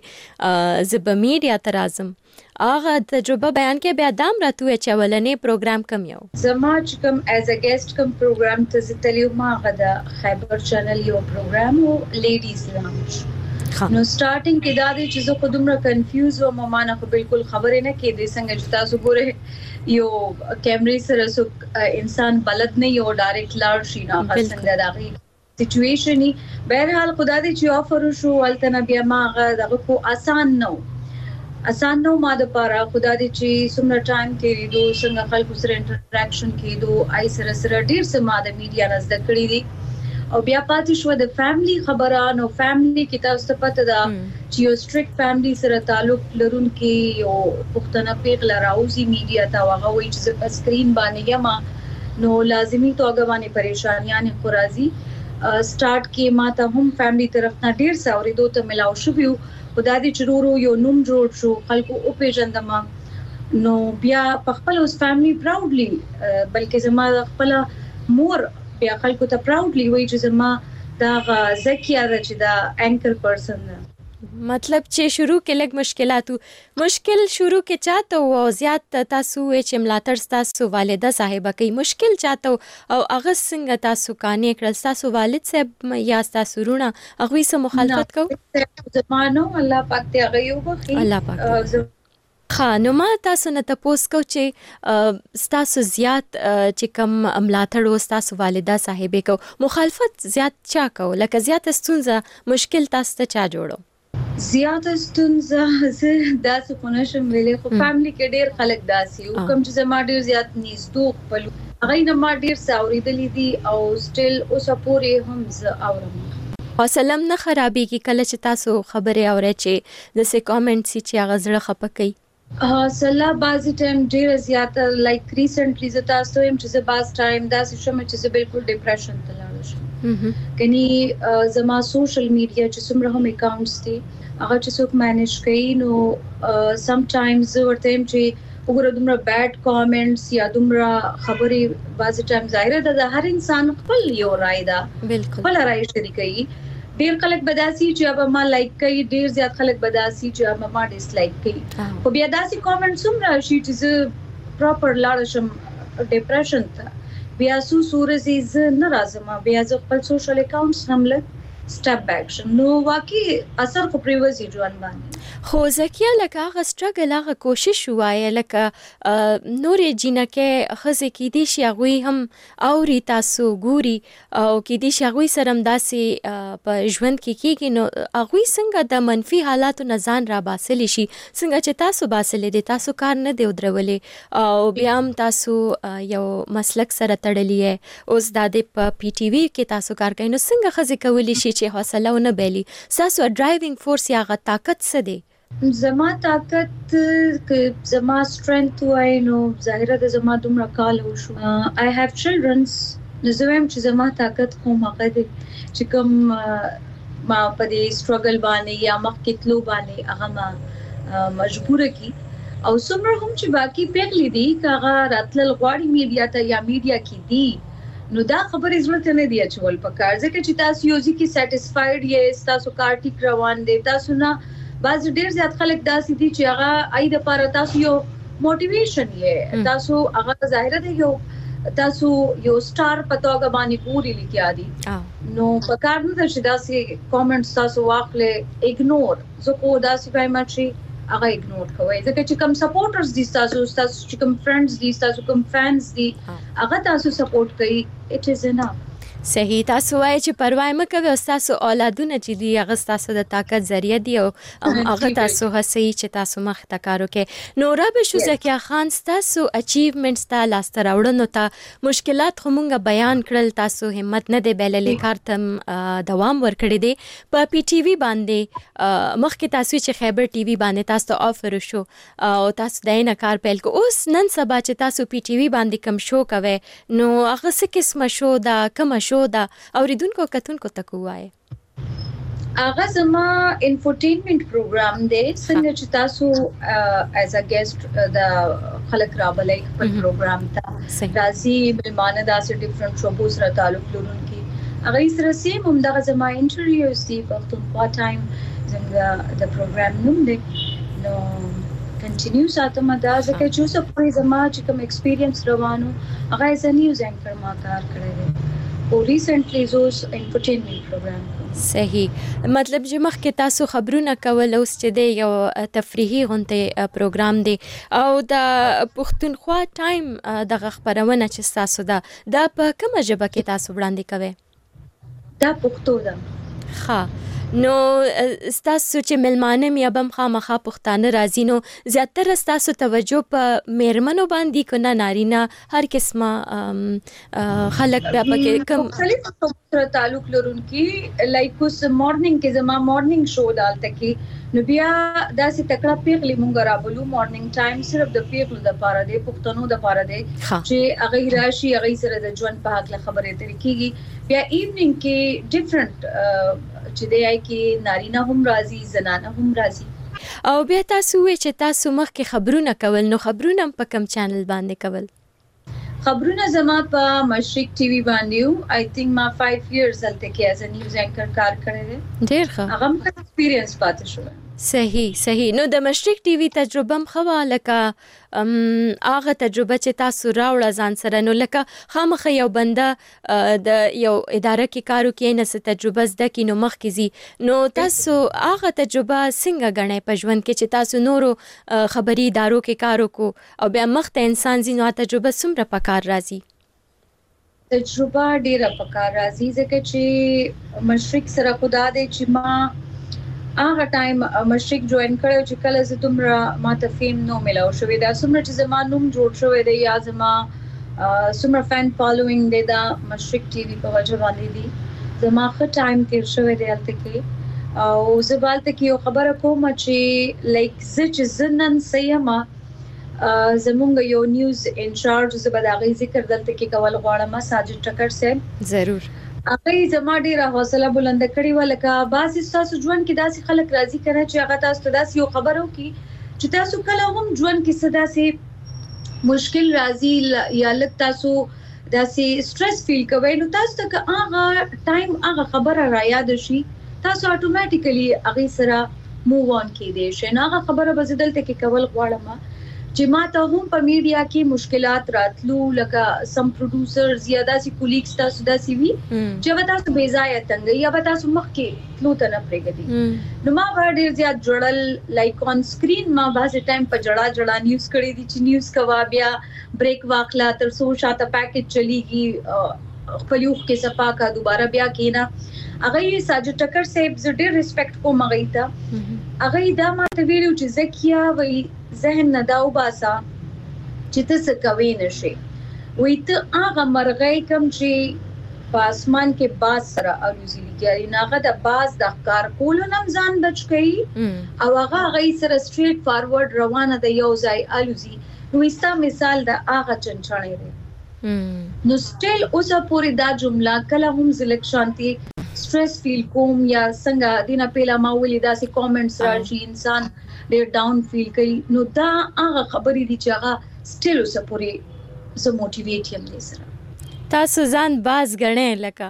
زب میډیا تر اعظم هغه تجربه بیان کې بیا دام راتوي چې ولنې پروګرام کم یو زما چې کوم ایز ا ګیسټ کوم پروګرام ته زتلیو ما غدا خیبر چینل یو پروګرام او لیډیز لاونج نو سٹارټینګ کې دا دي چې زه خودمره کنفیوز و ما نه بالکل خبرې نه کې دي څنګه چې تاسو ګوره یو کیمرې سره سو انسان بلد نه یو ډایرکټ لار شي نه څنګه داغي سچويشن بهرحال خدای دې چې آفر شو ولته بیا ما دغه کو آسان نو ما د پاره خدای دې چې څومره ټایم تیریدو څنګه خلکو سره انټریکشن کېدو آی سره ډیر څه ما د میډیا نزد کړی دي او بیا پاتې شو د فیملی خبرانو او فیملی کې تاسو ته پته ده چې یو سټریکټ فیملی سره تعلق لرونکي او پښتنه پیغله راوځي میډیا ته هغه وایي چې په سکرین باندې یم نو لازمی توګه باندې پریشانیاں خورازي سٹارټ کې ما ته هم فیملی طرف نه ډیر ساوري دوه ته ملاو شو خدای دې چرورو یو نوم جوړ شو خلکو او پیژندم نو بیا په خپل اوس فیملی پراودلی بلکې زما خپل مور بیا خلکو ته پراودلی وایي چې زما دا زکیه ده چې دا انکر پرسن مطلب چې شروع کې لږ مشکلاتو مشکل شروع کې چاته او زیات تاسو چې ملاتړ تاسو والده صاحبہ کوي مشکل چاته او هغه څنګه تاسو کانې کړل تاسو والد صاحب یا تاسو رونه هغه سره مخالفت کو زمانو الله پاک ته هغه یو بخي الله پاک نو ما تاسو نه تاسو کو چې تاسو زیات چې کم ملاتړ او تاسو والده صاحبې کو مخالفت زیات چا کو لکه زیات ستونزه مشکل تاسو ته چا جوړو زیات ستونزه زه داسې کو نشم ویلې خو فاملی کې ډېر خلک داسي او کوم چې زما ډېر زیات نږدې خپل هغه نه ما ډېر ساوریدلې دي او سټیل اوس پورې هم زه اورم حوصله نه خرابېږي کله چې تاسو خبرې اورئ چې د سې کامنټس چې هغه زړه خپه کوي سلا بعضی ټایم ډیر زیات لایک ریسنټلی ز تاسو هم چې باز ټایم دا سم چې بالکل ډیپریشن ته لاړ شم کني زما سوشل میډیا چې څومره هم اکاونټس دي هغه چې څوک مینیج کوي نو سم ټایمز ورته هم چې وګوره دومره بیډ کامنټس یا دومره خبرې بعضی ټایم ظاهر ده د هر انسان خپل یو رائے ده بالکل خپل رائے شریکي ډیر خلک بداسي چې اب ما لایک کوي ډیر زیات خلک بداسي چې اب ما ډیس لایک کوي خو بیا داسي کامنټس هم راشي چې پراپر لاړ شم ډیپریشن ته بیا سورزي ز نه راځم بیا ز خپل سوشل اکاونټس هم لګ سټپ بیک شم نو واقعي اثر خو پریوزي ژوند باندې خو زکیه لکه هغه سټرګل هغه کوشش وایي لکه نورې جنکه خزه کې دي شي هغه هم اوري تاسو ګوري او کې دي شي هغه سره داسي په ژوند کې کېږي نو هغه څنګه د منفي حالاتو نه ځان را باسلی شي څنګه چې تاسو باسلې دي تاسو کار نه دی ودرولې او بیا هم تاسو یو مسلک سره تړلې اوس د په پی ټی وی کې تاسو کار کوي نو څنګه خزه کولی شي چې حوصله ونه بیلی تاسو ډرایوینګ فورس یا غ طاقت څه دی زما طاقت زما سترنث وای نو ظاهره د زما دومره کال وشو I have children's نزویم چې زما طاقت خو هغه دی چې کوم ما په دې سټرګل باندې یا مخکې تلو باندې هغه ما مجبور کی او څومره هم چې باقی پیغلې دي هغه راتل غواړي میډیا ته یا میډیا کې دي نو دا خبرې زړه نه دی اچول پکار ځکه چې تاسو یو ځکه سټیسفاید یې تاسو کار ټیک روان دی تاسو نه باز ډیر زیات خلک داسې دي چې هغه اې د پاره تاسو یو موټیویشن یې تاسو هغه ظاهر دی یو تاسو یو سٹار پتوګه باندې پوری لیکیا دي نو پکار نه چې داسې کامنټس تاسو واخلې اګنور زه کو داسې وایم چې هغه اګنور کوي ځکه چې کوم سپورټرز دي تاسو چې کوم فرندز دي تاسو کوم فینز دي هغه تاسو سپورټ کوي اټ از انف صحیح تاسو وایي چې پروا مه کوئ او تاسو اولادونه چې دي هغه تاسو د طاقت ذریعہ دي او هغه تاسو هڅوي چې تاسو مخ ته کار وکړئ نو رب شو زکیه خان تاسو اچیومنټس ته لاس ته راوړنو ته مشکلات خو مونږه بیان کړل تاسو همت نه دی بللې کار تم دوام ورکړی دی په پی ټی وی باندې مخکې تاسو چې خیبر ټي وی باندې تاسو آفر شو او تاسو داینه کار پیل کو اوس نن سبا چې تاسو پی ټی وی باندې کم شو کوي نو هغه څه قسم شو دا کوم شو دا اوریدونکو کتونکو تکو وای هغه زما انفوټینمنت پروګرام دی څنګه چې تاسو ایز ا ګیسټ د خلک راولای خپل پروګرام ته راځي ملمانه داسې ډیفرنٹ شوبو سره تعلق لرونکي هغه سره سیم هم دغه زما انټرویوز دی په پښتونخوا ټایم څنګه د پروګرام نوم دی نو کنټینیو ساتم دا ځکه چې څه په زما چې کوم ایکسپیرینس روانو هغه ایز ا نیوز اینکر ما کار کړی دی او ریسنټلی زوس انټرټینمنت پروګرام صحیح مطلب چې مخکې تاسو خبرونه کول اوس چې دی یو تفریحي غونډه پروګرام دی او د پښتونخوا ټایم د خبرونه چې تاسو دا په کومه ژبه کې تاسو وړاندې کوي دا پښتو ده ها نو تاسو چې ملمانه مې ابم خامخا پښتانه راځي نو زیاتره تاسو توجه په میرمنو باندې کو نه نارینه هر قسمه خلک بیا پکې کوم مختلف سره تعلق لرونکي لایک اوس مارنینګ کې زما مارنینګ شو دالته کې نو بیا داسې تکړه پیغلې مونږ رابلو مارنینګ ټایم صرف د پیغلو د پاره دی پښتنو د پاره دی چې هغه راشي هغه سره د ژوند په حق خبرې ترې کیږي بیا ایوننګ کې ډیفرنٹ چې دی کې نارینه هم راځي زنانه هم راځي او بیا تاسو چې تاسو مخکې خبرونه کول نو خبرونه په کوم چینل باندې کول خبرونه زما په مشرق ټي وي باندې آی تھنک ما 5 ایئرز دلته کې ایز ا نیوز اینکر کار کړی دی. ډیر ښه. هغه مې ایکسپیرینس پاتې شو. صحیح. نو د مشرق ټي وي تجربه هم خو لکه هغه تجربه چې تاسو راوړه ځان سره، نو لکه خامخ یو بنده د یو اداره کې کارو کې نه څه تجربه زده کې نو مخ کې زی، نو تاسو هغه تجربه څنګه غنئ په ژوند کې چې تاسو نورو خبري ادارو کې کارو کو او بیا مخ ته انسان زی، نو تجربه څومره پکار راځي؟ تجربه ډیره پکار راځي ځکه چې مشرق سره خدا دې چې ما هغه ټایم مشرق جوائن کړو چې کله زه دومره ماته فیم نو ملاو شوې دا څومره چې زما نوم جوړ شوی دی یا زما څومره فین فالوینګ دی دا مشرق ټي وي په وجه باندې دی. زما ښه ټایم تیر شوی دی هلته کې او زه به هلته کې یو خبره کوم چې لایک زه چې زه نن سیم زمونږ یو نیوز انچارج زه به د هغې ذکر دلته کې کول غواړم، ساجد ټکر صاحب. ضرور. هغه زما ډیره حوصله بلند کړې و. لکه بعضې ستاسو ژوند کې داسې خلک راځي که نه چې هغه تاسو ته داسې یو خبره وکړي چې تاسو کله هم ژوند کې څه داسې مشکل راځي یا لږ تاسو داسې سټرس فیل کوئ، نو تاسو ته که هغه ټایم هغه خبره رایاد شي تاسو اټومیټیکلی هغې سره موو آن کیدی شئ. نو هغه خبره به زه دلته کې کول غواړم چې ما ته هم په میډیا کې مشکلات راتلو، لکه سم پروډوسرز یا داسې کولیګز تاسو داسې وي چې به تاسو بې ځایه تنګوي یا به تاسو مخکې تلو ته نه پرېږدي. نو ما به ډېر زیات جړل، لایک آن سکرین ما بعضې ټایم په جړا نیوز کړی دي چې نیوز کوه بیا بریک واخله تر څو شاته پیکج چلیږي، خپل اوښ کې صفا کا دوباره بیا کېنه. هغه یې ساجد ټکر صاحب زه ډېر ریسپیکټ کوم هغې ته. هغه یې دا ما ته ویلي چې زکیه وایي ذهن نه دا وباسه چې ته څه کوی نه شې، وایي ته هغه مرغۍ کوم چې په اسمان کې باز سره الوزي لګي، نو هغه د باز د ښکار کولو نه هم ځان بچ کوي او هغه هغې سره سټریټ فارورډ روانه ده یو ځای الوزي. نو ستا مثال د هغه چنچڼې دی. نو سټیل اوسه پورې دا جمله کله هم زه لږ شانتي سټرس فیل کوم یا څنګه دینه پیله ما ولې داسې کامنټس راشي انسان ډېر ډاون فیل کوي، نو دا هغه خبرې دي چې هغه سټیل اوسه پورې زه موټیویټ یم دې سره. تاسو ځان باز ګڼئ لکه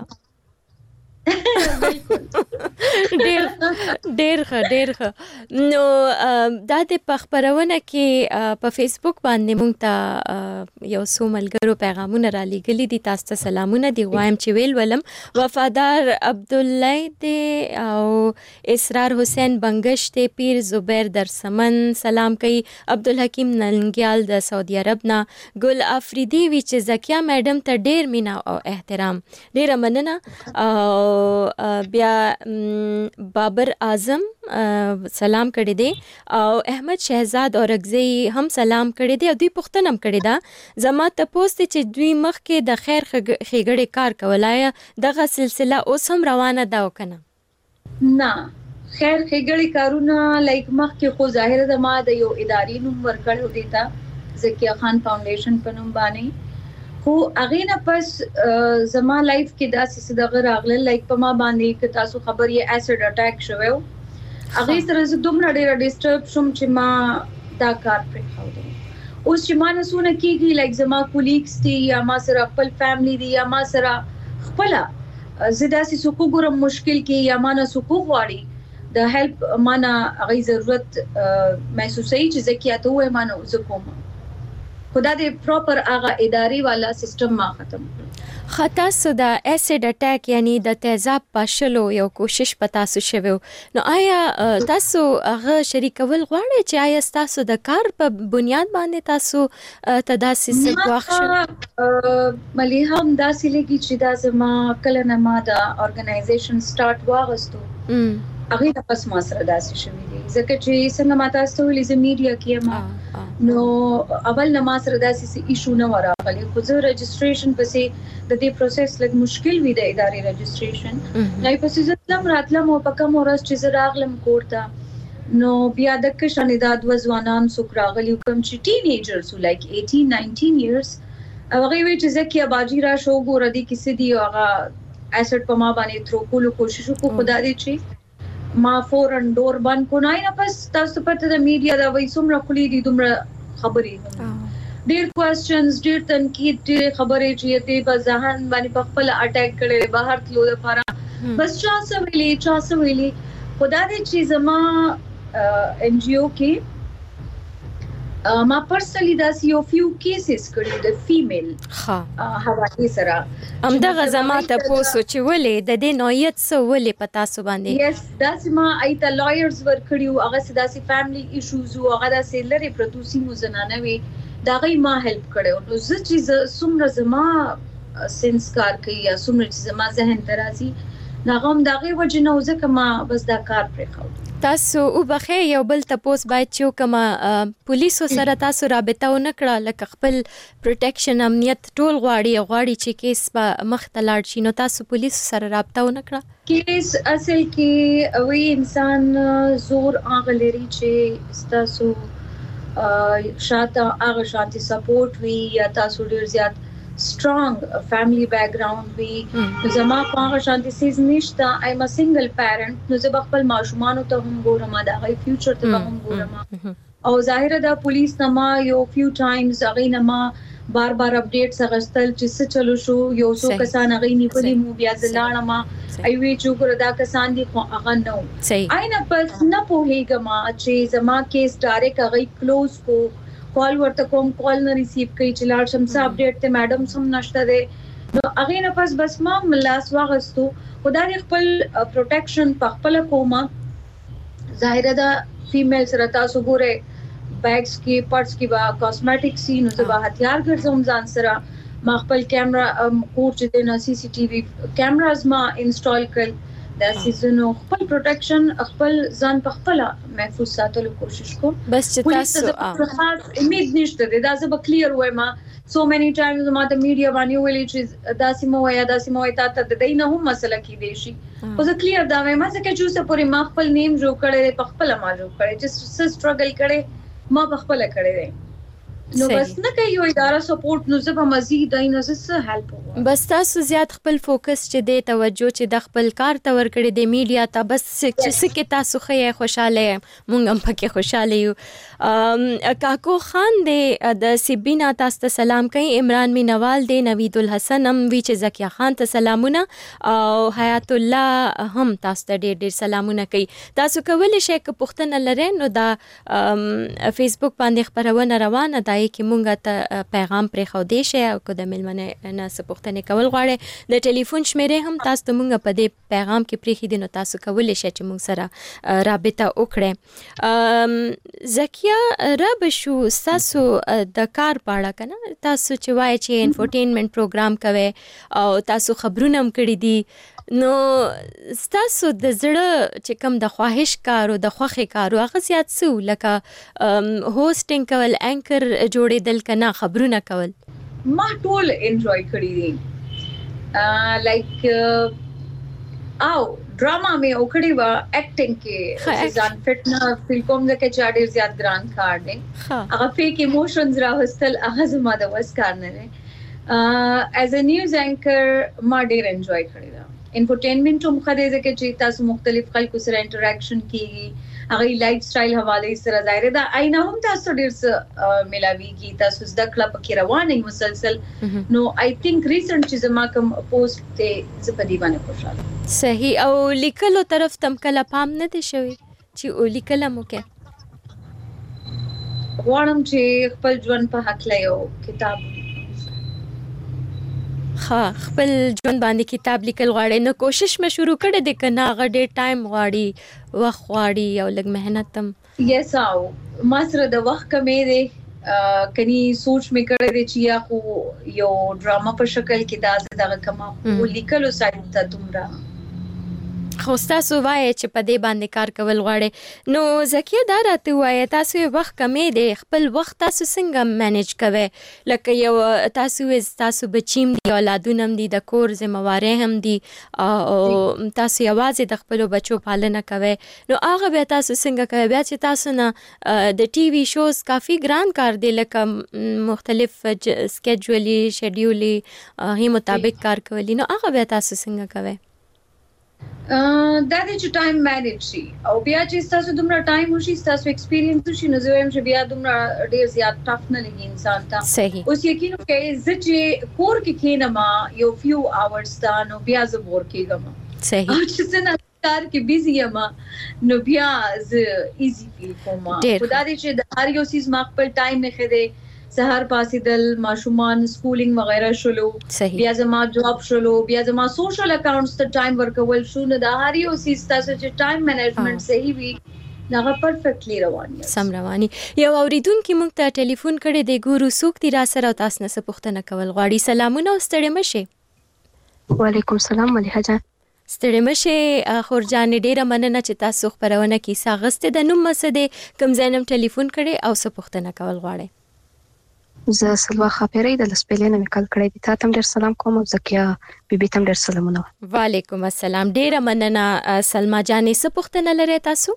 ډېر ښه. نو دا د خپرونه کې په فیسبوک باندې موږ ته یو څو ملګرو پیغامونه را لیږلي دي، تاسو ته سلامونه دي وایم چې ویل ولم. وفادار عبدالله دی او اسرار حسین بنگش دی، پیر زبیر درسمن سلام کوي، عبدالحکیم نلنګیال د سعودي عرب نه، ګل افریدي وی چې زکیه میډم ته ډېر مینا او احترام، ډېره مننه. بیا بابر اعظم سلام کړی دی او احمد شهزاد اورګزی هم سلام کړی دی او دوی پوښتنه هم کړې ده زما تپوس دی چې دوی مخکې د خیر ښېګړې کار کولای دغه سلسله اوس هم روانه ده او که نه؟ نه، خیر ښېګړې کارونه لایک مخکې خو ظاهره ده ما د یو ادارې نوم ورکړی دی ته ذکیه خان فاونډیشن په نوم باندې، خو هغې نه پس زما لایف کې داسې څه دغه راغلل لایک په ما باندې که تاسو خبر یې ایسډ اټیک شوی و، هغې سره زه دومره ډېره ډسټرب شوم چې ما دا کار پرېښودی. اوس چې ما نه څونه کېږي لایک زما کولیګس دي یا ما سره خپل فیملی دي یا ما سره خپله زه داسې څوک وګورم مشکل کې یا ما نه څوک وغواړي د هیلپ ما نه هغې ضرورت محسوسوي چې زه کیا ته ووایم ما نه زه کوم، خدا دې پراپر هغه اداري والا سیستم ما ختم کړ. تاسو د ایسډ اټیک یعنی د تیزاب پاشلو یو کوشش په تاسو شوی، نو آیا تاسو هغه شریکول غواړئ چې آیا تاسو د کار په بنیاد باندې تاسو ته داسې څه ګواښ شوی؟ ملیحه هم داسې لګي چې دا زما کله نه ما د ارګنایزیشن سټارټ واغستو هغې نه پس ما سره داسې شوي دي، ځکه چې څنګه ما تاسو ته ویلي زه میډیا کې یم نو اول نه ما سره داسې څه ایشو نه و راغلی، خو زه رجسټریشن پسې د دې پروسس لږ مشکل وي د ادارې رجسټریشن، نو پسې زه تلم راتلم او په کوم ورځ چې زه راغلم کور ته نو بیا دکه شانې دا دوه ځوانان څوک راغلي کوم چې ټین ایجرز و لایک 18-19 ایرز، هغې وایي چې زه کیا باجي راشه وګوره دې کې څه دي او هغه ایسډ په ما باندې ترو کولو کوشش وکړو، خو دا دی چې ما فورن ډور بند کو نه پس تاسو پته د میډیا دا وایي څومره خولي دي دومره خبرې ډیر کوېسچنز ډیر تنقید ډیر خبرې چې ته په ځهان باندې په خپل اٹیک کړي بهر تلو لپاره بس چا څه ویلي خدا دې چې زما ان جی او کې ما پرسنلی داسې یو فیو کیسز کړي د فیمیل حواله سره همدغه زما ته پوسو چې ولې د دې نوعیت څه ولې پتا سو باندې یس داسې ما ایت لایرز ور کړیو هغه داسې فیملی ایشوز او هغه داسې لری پروتوسی مو زنانه وي دا غي ما هیلپ کړو نو زه چې څومره زما سنس کار کوي یا څومره چې زما ذهن ترازی ناغم دغه وجه نه ځکه ما بس دا کار پرې خو تاسو او بخې یو بل تاسو باید چې کومه پولیسو سره تاسو رابطه ونکړه لکه خپل پروټیکشن امنیت ټول غواړي چې کیس په مخ ته لاړ شي نو تاسو پولیسو سره رابطه ونکړه کیس اصل کې وی انسان زور اغلري چې تاسو شاته هغه شانتي سپورټ وی یا تاسو ډیر زیات strong family background وی زما په شانتي سیز نشته ایم ا سنگل پیرنټ نو زه خپل ماشومان ته هم ګورم دا غي فیوچر ته هم ګورم او ظاهر دا پولیس نما یو فیو ټایمز غي نما بار اپډیټس غستل چې څه چلو شو یو څو کسان غي نیولې مو بیا ځلاړه ما ایوي چې ګور دا کسان دي خو هغه نو آینه پس نه پوهیګم چې زما کیس ډایرکټ غي کلوز کو کال ورته کوم کال نه ریسیو کوي چې لاړ شم څه اپډیټ ته میډم سم نشته ده نو هغه نه پس بس ما ملاس واغستو خدای خپل پروټیکشن په خپل کومه ظاهر ده فیمیل سره تاسو ګوره بیگز کې پرس کې با کاسمیټکس نو زه به هتیار ګرځم ځان سره ما خپل کیمرا کور چې د سی سی ټي وي کیمراز ما انسټال کړ دا سيزونو خپل پروټیکشن خپل ځان په خپل محفوظ ساتلو کوشش کوم بس چې تاسو خاص امید نشته دا زه به کلیر وایم سو مېنی ټایمز ما د میډیا باندې ویلي چې داسې مو ته د دینه هم مسله کې دی شي خو زه کلیر دا وایم چې چې پورې ما خپل نیم جوړ کړی په خپل ما جوړ کړی چې سټرګل کړي ما په خپل کړی دی نو بس نه کوي یو اداره سپورټ نو زه به مزید داینه زه هیلپ وکړم بس تاسو زیات خپل فوکس چې د توجه چې د خپل کار ته ورکړي د میډیا ته بس چې سکه تاسو خې خوشاله مونږ هم پکې خوشاله یو کاکو خان د سیبینا تاسو ته سلام کوي عمران مینوال د نوید الحسن هم وی چې زکیه خان ته سلامونه او حیات الله هم تاسو ته ډېر سلامونه کوي تاسو کولای شئ که پوښتنه لرئ نو دا فیسبوک باندې خبرونه روانه ده کې مونږه ته پیغام پرې خو دی شي او کو د ملمنه نه سپوښتنه کول غواړي د ټلیفون شمیرې هم تاسو ته مونږه په دې پیغام کې پرې خېدي نو تاسو کولای شئ چې مونږ سره رابطه وکړئ زکیه رب شو تاسو د کار پاړه کنه تاسو چې وای چې انفورټینمنت پروګرام کوي او تاسو خبرونه هم کړی دي نو تاسو د زړه چې کوم د خواهش کارو د خوخه کارو هغه زیات سو لکه هوسټینګ کول انکر جوړېدل کنا خبرونه کول ما ټول انجوای کړی دي لایک او ډراما مې وکړی وا اکټینګ کې ځان فټنس فیل کوم ځکه چې ډېر زیات ګران کار دی هغه فیک ایموشنز راوستل هغه زما د وس کار نه دی as a news anchor ما ډېر انجوای کړی دا انفورټینمنت هم خدای ځکه چې تاسو مختلف خلکو سره انټریکشن کیږي هغه لایف سټایل حواله سره ظاهر ده آینه هم تاسو ډیر څه ملاویږي تاسو زده کړه پکې روانه مسلسل نو آی تھنک ریسنٹ چې زما کوم پوسټ ته زپدی باندې خوشاله صحیح او لیکلو طرف تم کله پام نه دي شوی چې لیکل مو کې غواړم چې خپل ژوند په حق له یو کتاب خپل ژوند باندې کتاب لیکل غواړي نو کوشش مې شروع کړې د کنه هغه ډېر ټایم غواړي وخت غواړي او لږ مهنت هم یس او ما سره د وخت کمې دی کني سوچ مې کړې دی چې یا خو یو ډراما په شکل کې دا کما لیکلو سایت ته دومره خو تاسو وایي چې په دې باندې کار کول غواړي نو زکیه دا راته وایي تاسو وخت کمې دی خپل وخت تاسو څنګه مینیج کوئ لکه یو تاسو بچیم دی اولادونه هم دي د کور ذمہواری هم دي او تاسو یوازې د خپل بچو پالنه کوئ نو هغه بیا تاسو څنګه کوئ بیا چې تاسو نه د ټي وي شوز کافي ګران کار دی لکه مختلف سکیډولی شیډیولی هی مطابق کار کولی نو هغه بیا تاسو څنګه کوئ دا د چې ټایم مینیج شي او بیا چې تاسو دومره ټایم وشي تاسو ایکسپیرینس شي نو زه وایم چې بیا دومره ډیر زیات ټف نه لګي انسان ته صحیح اوس یقین وکړئ زه چې کور کې کینم یو فیو اورز تا نو بیا زه بور کېږم صحیح او چې څنګه کار کې بیزی یم نو بیا زه ایزی فیل کوم خدا دې چې د هر یو چیز ما خپل ټایم نه خېده سحر پاسیدل ماشومان سکولینګ وغیرہ شلو بیا زما جاب شلو بیا زما سوشل اکاونټس ته ټایم ورکول شو نو دا هر یو چیز تاسو چې ټایم مینجمنت صحیح وي دا پرفیکټلی رواني سم رواني یو اوریدونکو موږ ته ټلیفون کړی دی ګورو سوک دی را سره تاسو نه پوښتنه کول غواړي سلامونه ستړي مشه وعلیکم السلام مليحه جان ستړي مشه خورجان ډیره مننه چې تاسو خبرونه کیسه غسته د نوم مسده کوم زینم ټلیفون کړي او څه پوښتنه کول غواړي زه سلوا خاپیرې د لسپلینه میکل کړی دي تاسو ډیر سلام کوم او زکیا بیبي تم ډیر سلامونه وعلیکم السلام ډیره مننه سلما جانې څه پوښتنه لري تاسو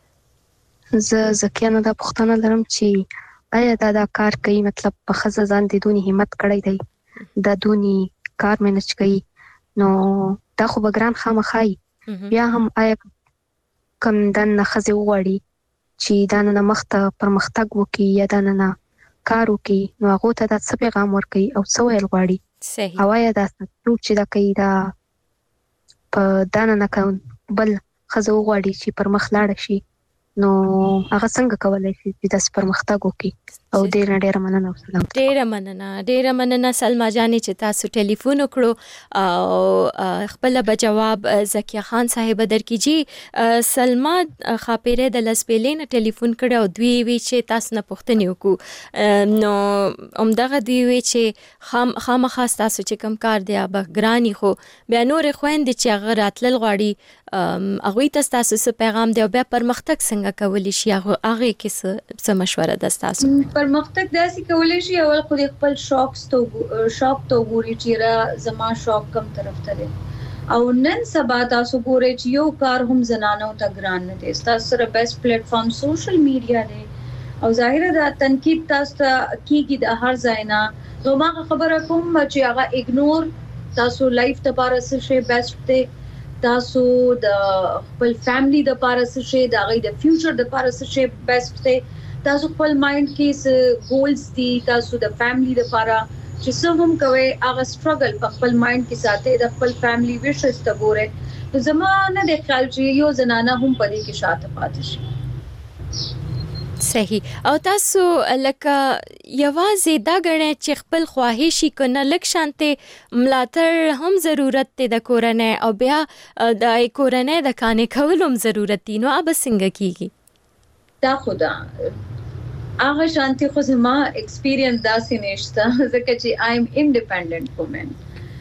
زه زکیا نه د پوښتنه لرم چې آیا دا کار کوي مطلب په خزه ځان د دونی همت کړی دی د دونی کار مینج کوي نو دا خو بګران خامخای بیا هم آیا کم دن خزه وړي چې دا نه مخته پرمختګ وکي یا دا نه کارو کې نو هغه ته د څه پیغام ورکړي او څه ویل غواړي صحیح هوايه دا څه چې دا کوي دا په دانه نه کون بل خزو غواړي چې پر مخ لاړ شي نو هغه څنګه کولای شي چې د پرمختګ وکړي او ډیر مننه ډیر مننه سلما جانې چې تاسو ټلیفون وکړو او خپل به جواب زکیه خان صاحب درکېږي سلما خاپیره د لسپلین ټلیفون کړو او دوی وی چې تاسو نه پوښتنه وکړو نو همدغه دوی وی چې خامخا تاسو چې کم کار دی به ګرانی خو بیا نور خويند چې هغه راتلل غواړي هغه تاسو څه پیغام دی او بیا پرمختګ څنګه کولی شي هغه کې څه مشوره ده تاسو پرمختګ داسې کولای شي اول خو خپل شوق ته ګوري چې را زما شوق کم طرف ته دی او نن سبا تاسو ګورئ چې یو کار هم زنانو ته ګران نه دی تاسو سره بیسټ پلیټ فارم سوشل میډیا دی او ظاهر ده تنقید تاسو ته کیږي د هر ځای نه نو ما خبره کوم چې هغه اګنور تاسو لایف ته پاره څه شي بیسټ دی تاسو د خپل فیملی د پاره څه شي د غي د فیوچر د پاره څه شي بیسټ دی تاسو خپل مایند کې ګولز دي تاسو د فیملی لپاره چې څه هم کوي هغه سټرګل په خپل مایند کې ساتي د خپل فیملی ویشز ته ګوره نو زمانه د خیال چې یو زنانه هم پدې کې شاته پاتې شي صحیح او تاسو لکه یوازې دا غړې چې خپل خواهشي کنه لک شانته ملاتړ هم ضرورت ته د کورنۍ او بیا د کورنۍ د کانې کولم ضرورت دي نو اب څنګه کیږي دا خدا هغه شانتي خو زما ایکسپیرینس داسې نشته ځکه چې آی ایم انډیپندنت وومن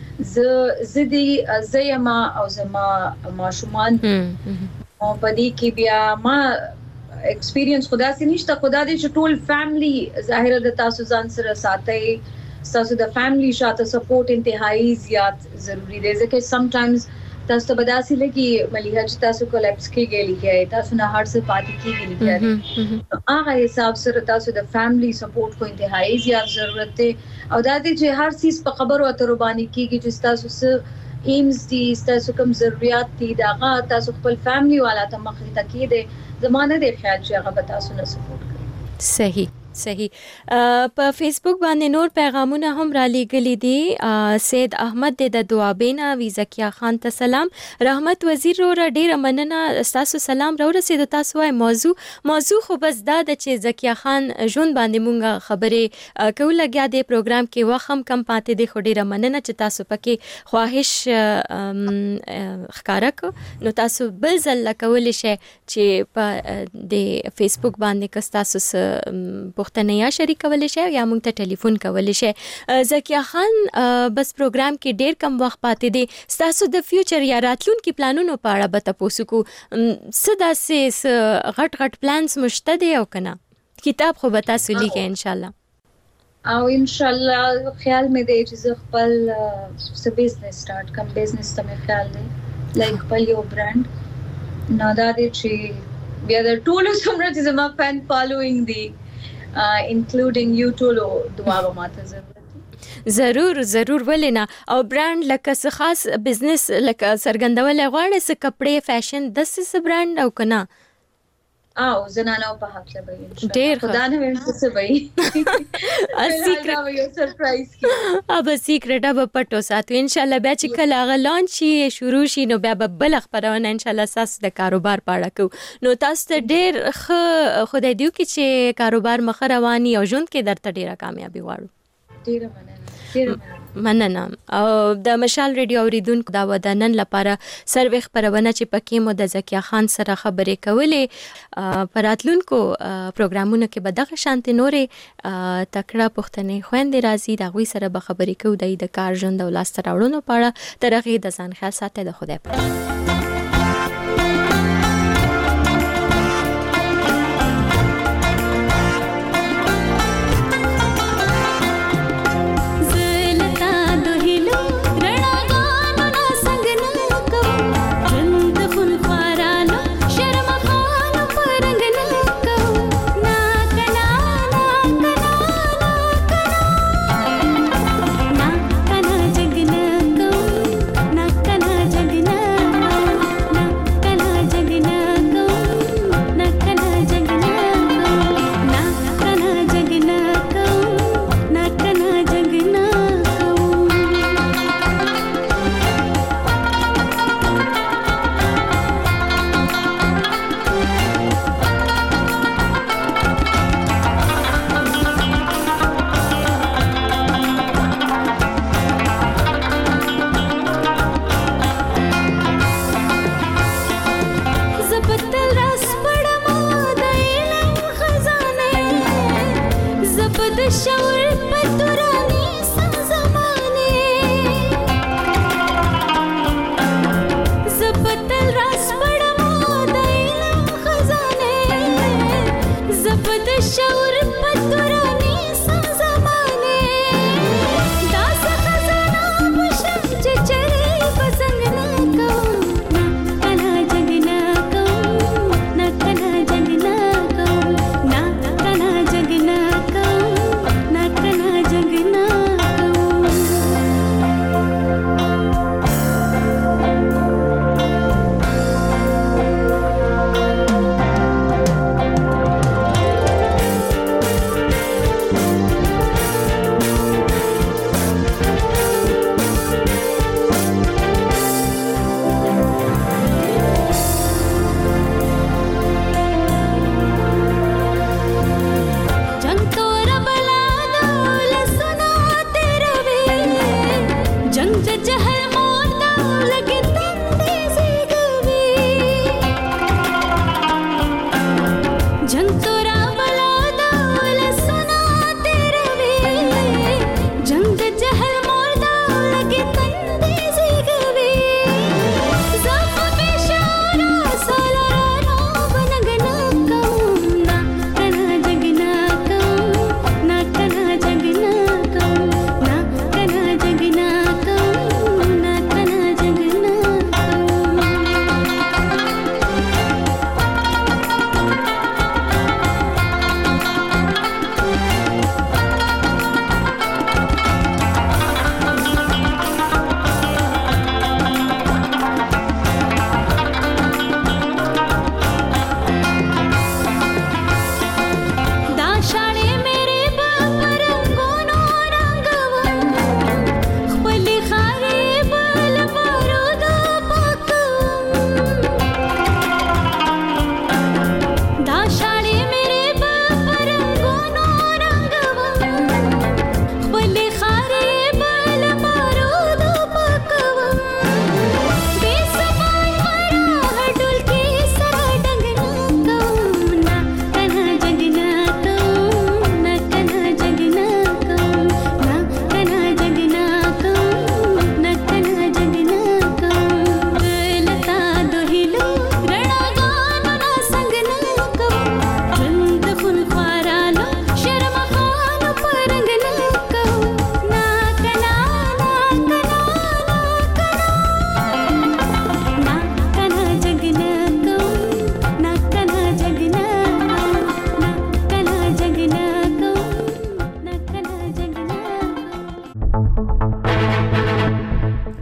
زه یم او زما ماشومان او پدې کې بیا ما ایکسپیرینس خدا سي نشته خدا دې چې ټول فیملی ظاهر د تاسو ځان سره ساتي تاسو د فیملی شاته سپورټ انتهایی زیات ضروری دی ځکه سم ټایمز تاسو ته بداسي لګي مليحه چې تاسو کولیپس کېږي لګي تاسو نه هر څه پاتې کېږي لګي هغه حساب سره تاسو د فیملی سپورټ کو انتهایی زیات ضرورت دی او دا دې چې هر چیز په خبرو اترو باندې کېږي چې تاسو سره ایمز دي تاسو کوم ضرورت دي دا تاسو خپل فیملی والا ته مخې ته کېده زمانه د خیال چې هغه تاسو نه سپورټ کوي صحیح په فیسبوک باندې نور پیغامونه هم را لېږلي دي سید احمد د دعابینا وی زکیه خان ته سلام رحمت وزیر رو ډیره مننه تاسو سلام را رسید تاسو وايي موضوع خو بس دا د چې زکیه خان ژوند باندې مونږه خبرې کول لګیا د پروګرام کې وخم کم پاتې دي خو ډیره مننه چې تاسو پکې خواهش ښکارا کو نو تاسو بل ځل کول شي چې په د فیسبوک باندې که تاسو پوښتنه یا شریکول شي یا موږ ته ټلیفون کول شي زکیه خان بس پروګرام کې ډیر کم وخت پاتې دی تاسو د فیوچر یا راتلونکي پلانونو په اړه به تاسو کو صدا سه غټ پلانز مشته دي او کنه کتاب خو به تاسو لیکه ان شاء الله او ان شاء الله خیال مې دی چې زه خپل څه بزنس سٹارټ کوم بزنس ته مې خیال دی لایک خپل یو برانډ نو دا دی چې بیا د ټولو څومره چې زما فین فالوینګ دی انکلودینګ یو ټولو دعا به ماته ضرورت ضرور ولینا او برانډ لکه څه خاص بزنس لکه سرګندول غواړي څه کپڑے فیشن د څه برانډ او کنه او زنانو په حق له وي ډېر خدای نه ویم څه وي سیکرټ یو سرپرایز کی اب سیکرټ اب پټو ساتو ان شاء الله بیا چې کله هغه لانچ شي شروع شي نو بیا بل خبرونه ان شاء الله ساس د کاروبار پاړه کو نو تاسو ته ډېر خدای دیو چې کاروبار مخ رواني او ژوند کې درته ډېره کامیابی غواړو ډېر مننه او د مشال ریډیو اوریدونکو دا ودانن لپاره سروي خبرونه چې پکې مو د زکیه خان سره خبرې کولې پراتلونکو پروګرامونو کې به دغه شانتي نورې تکړه پښتنې خويندې راځي د غوي سره به خبرې کوو د کار ژوند او لاس تراوړونو په اړه ترغه د ځان خیال ساتي د خدای په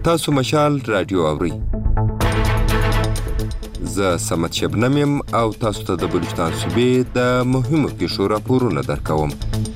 تاسو مشال رادیو اورئ. زه سمت شبنم یم او تاسو ته د بلوچستان صوبې د مهمو پیښو راپورونه درکوم.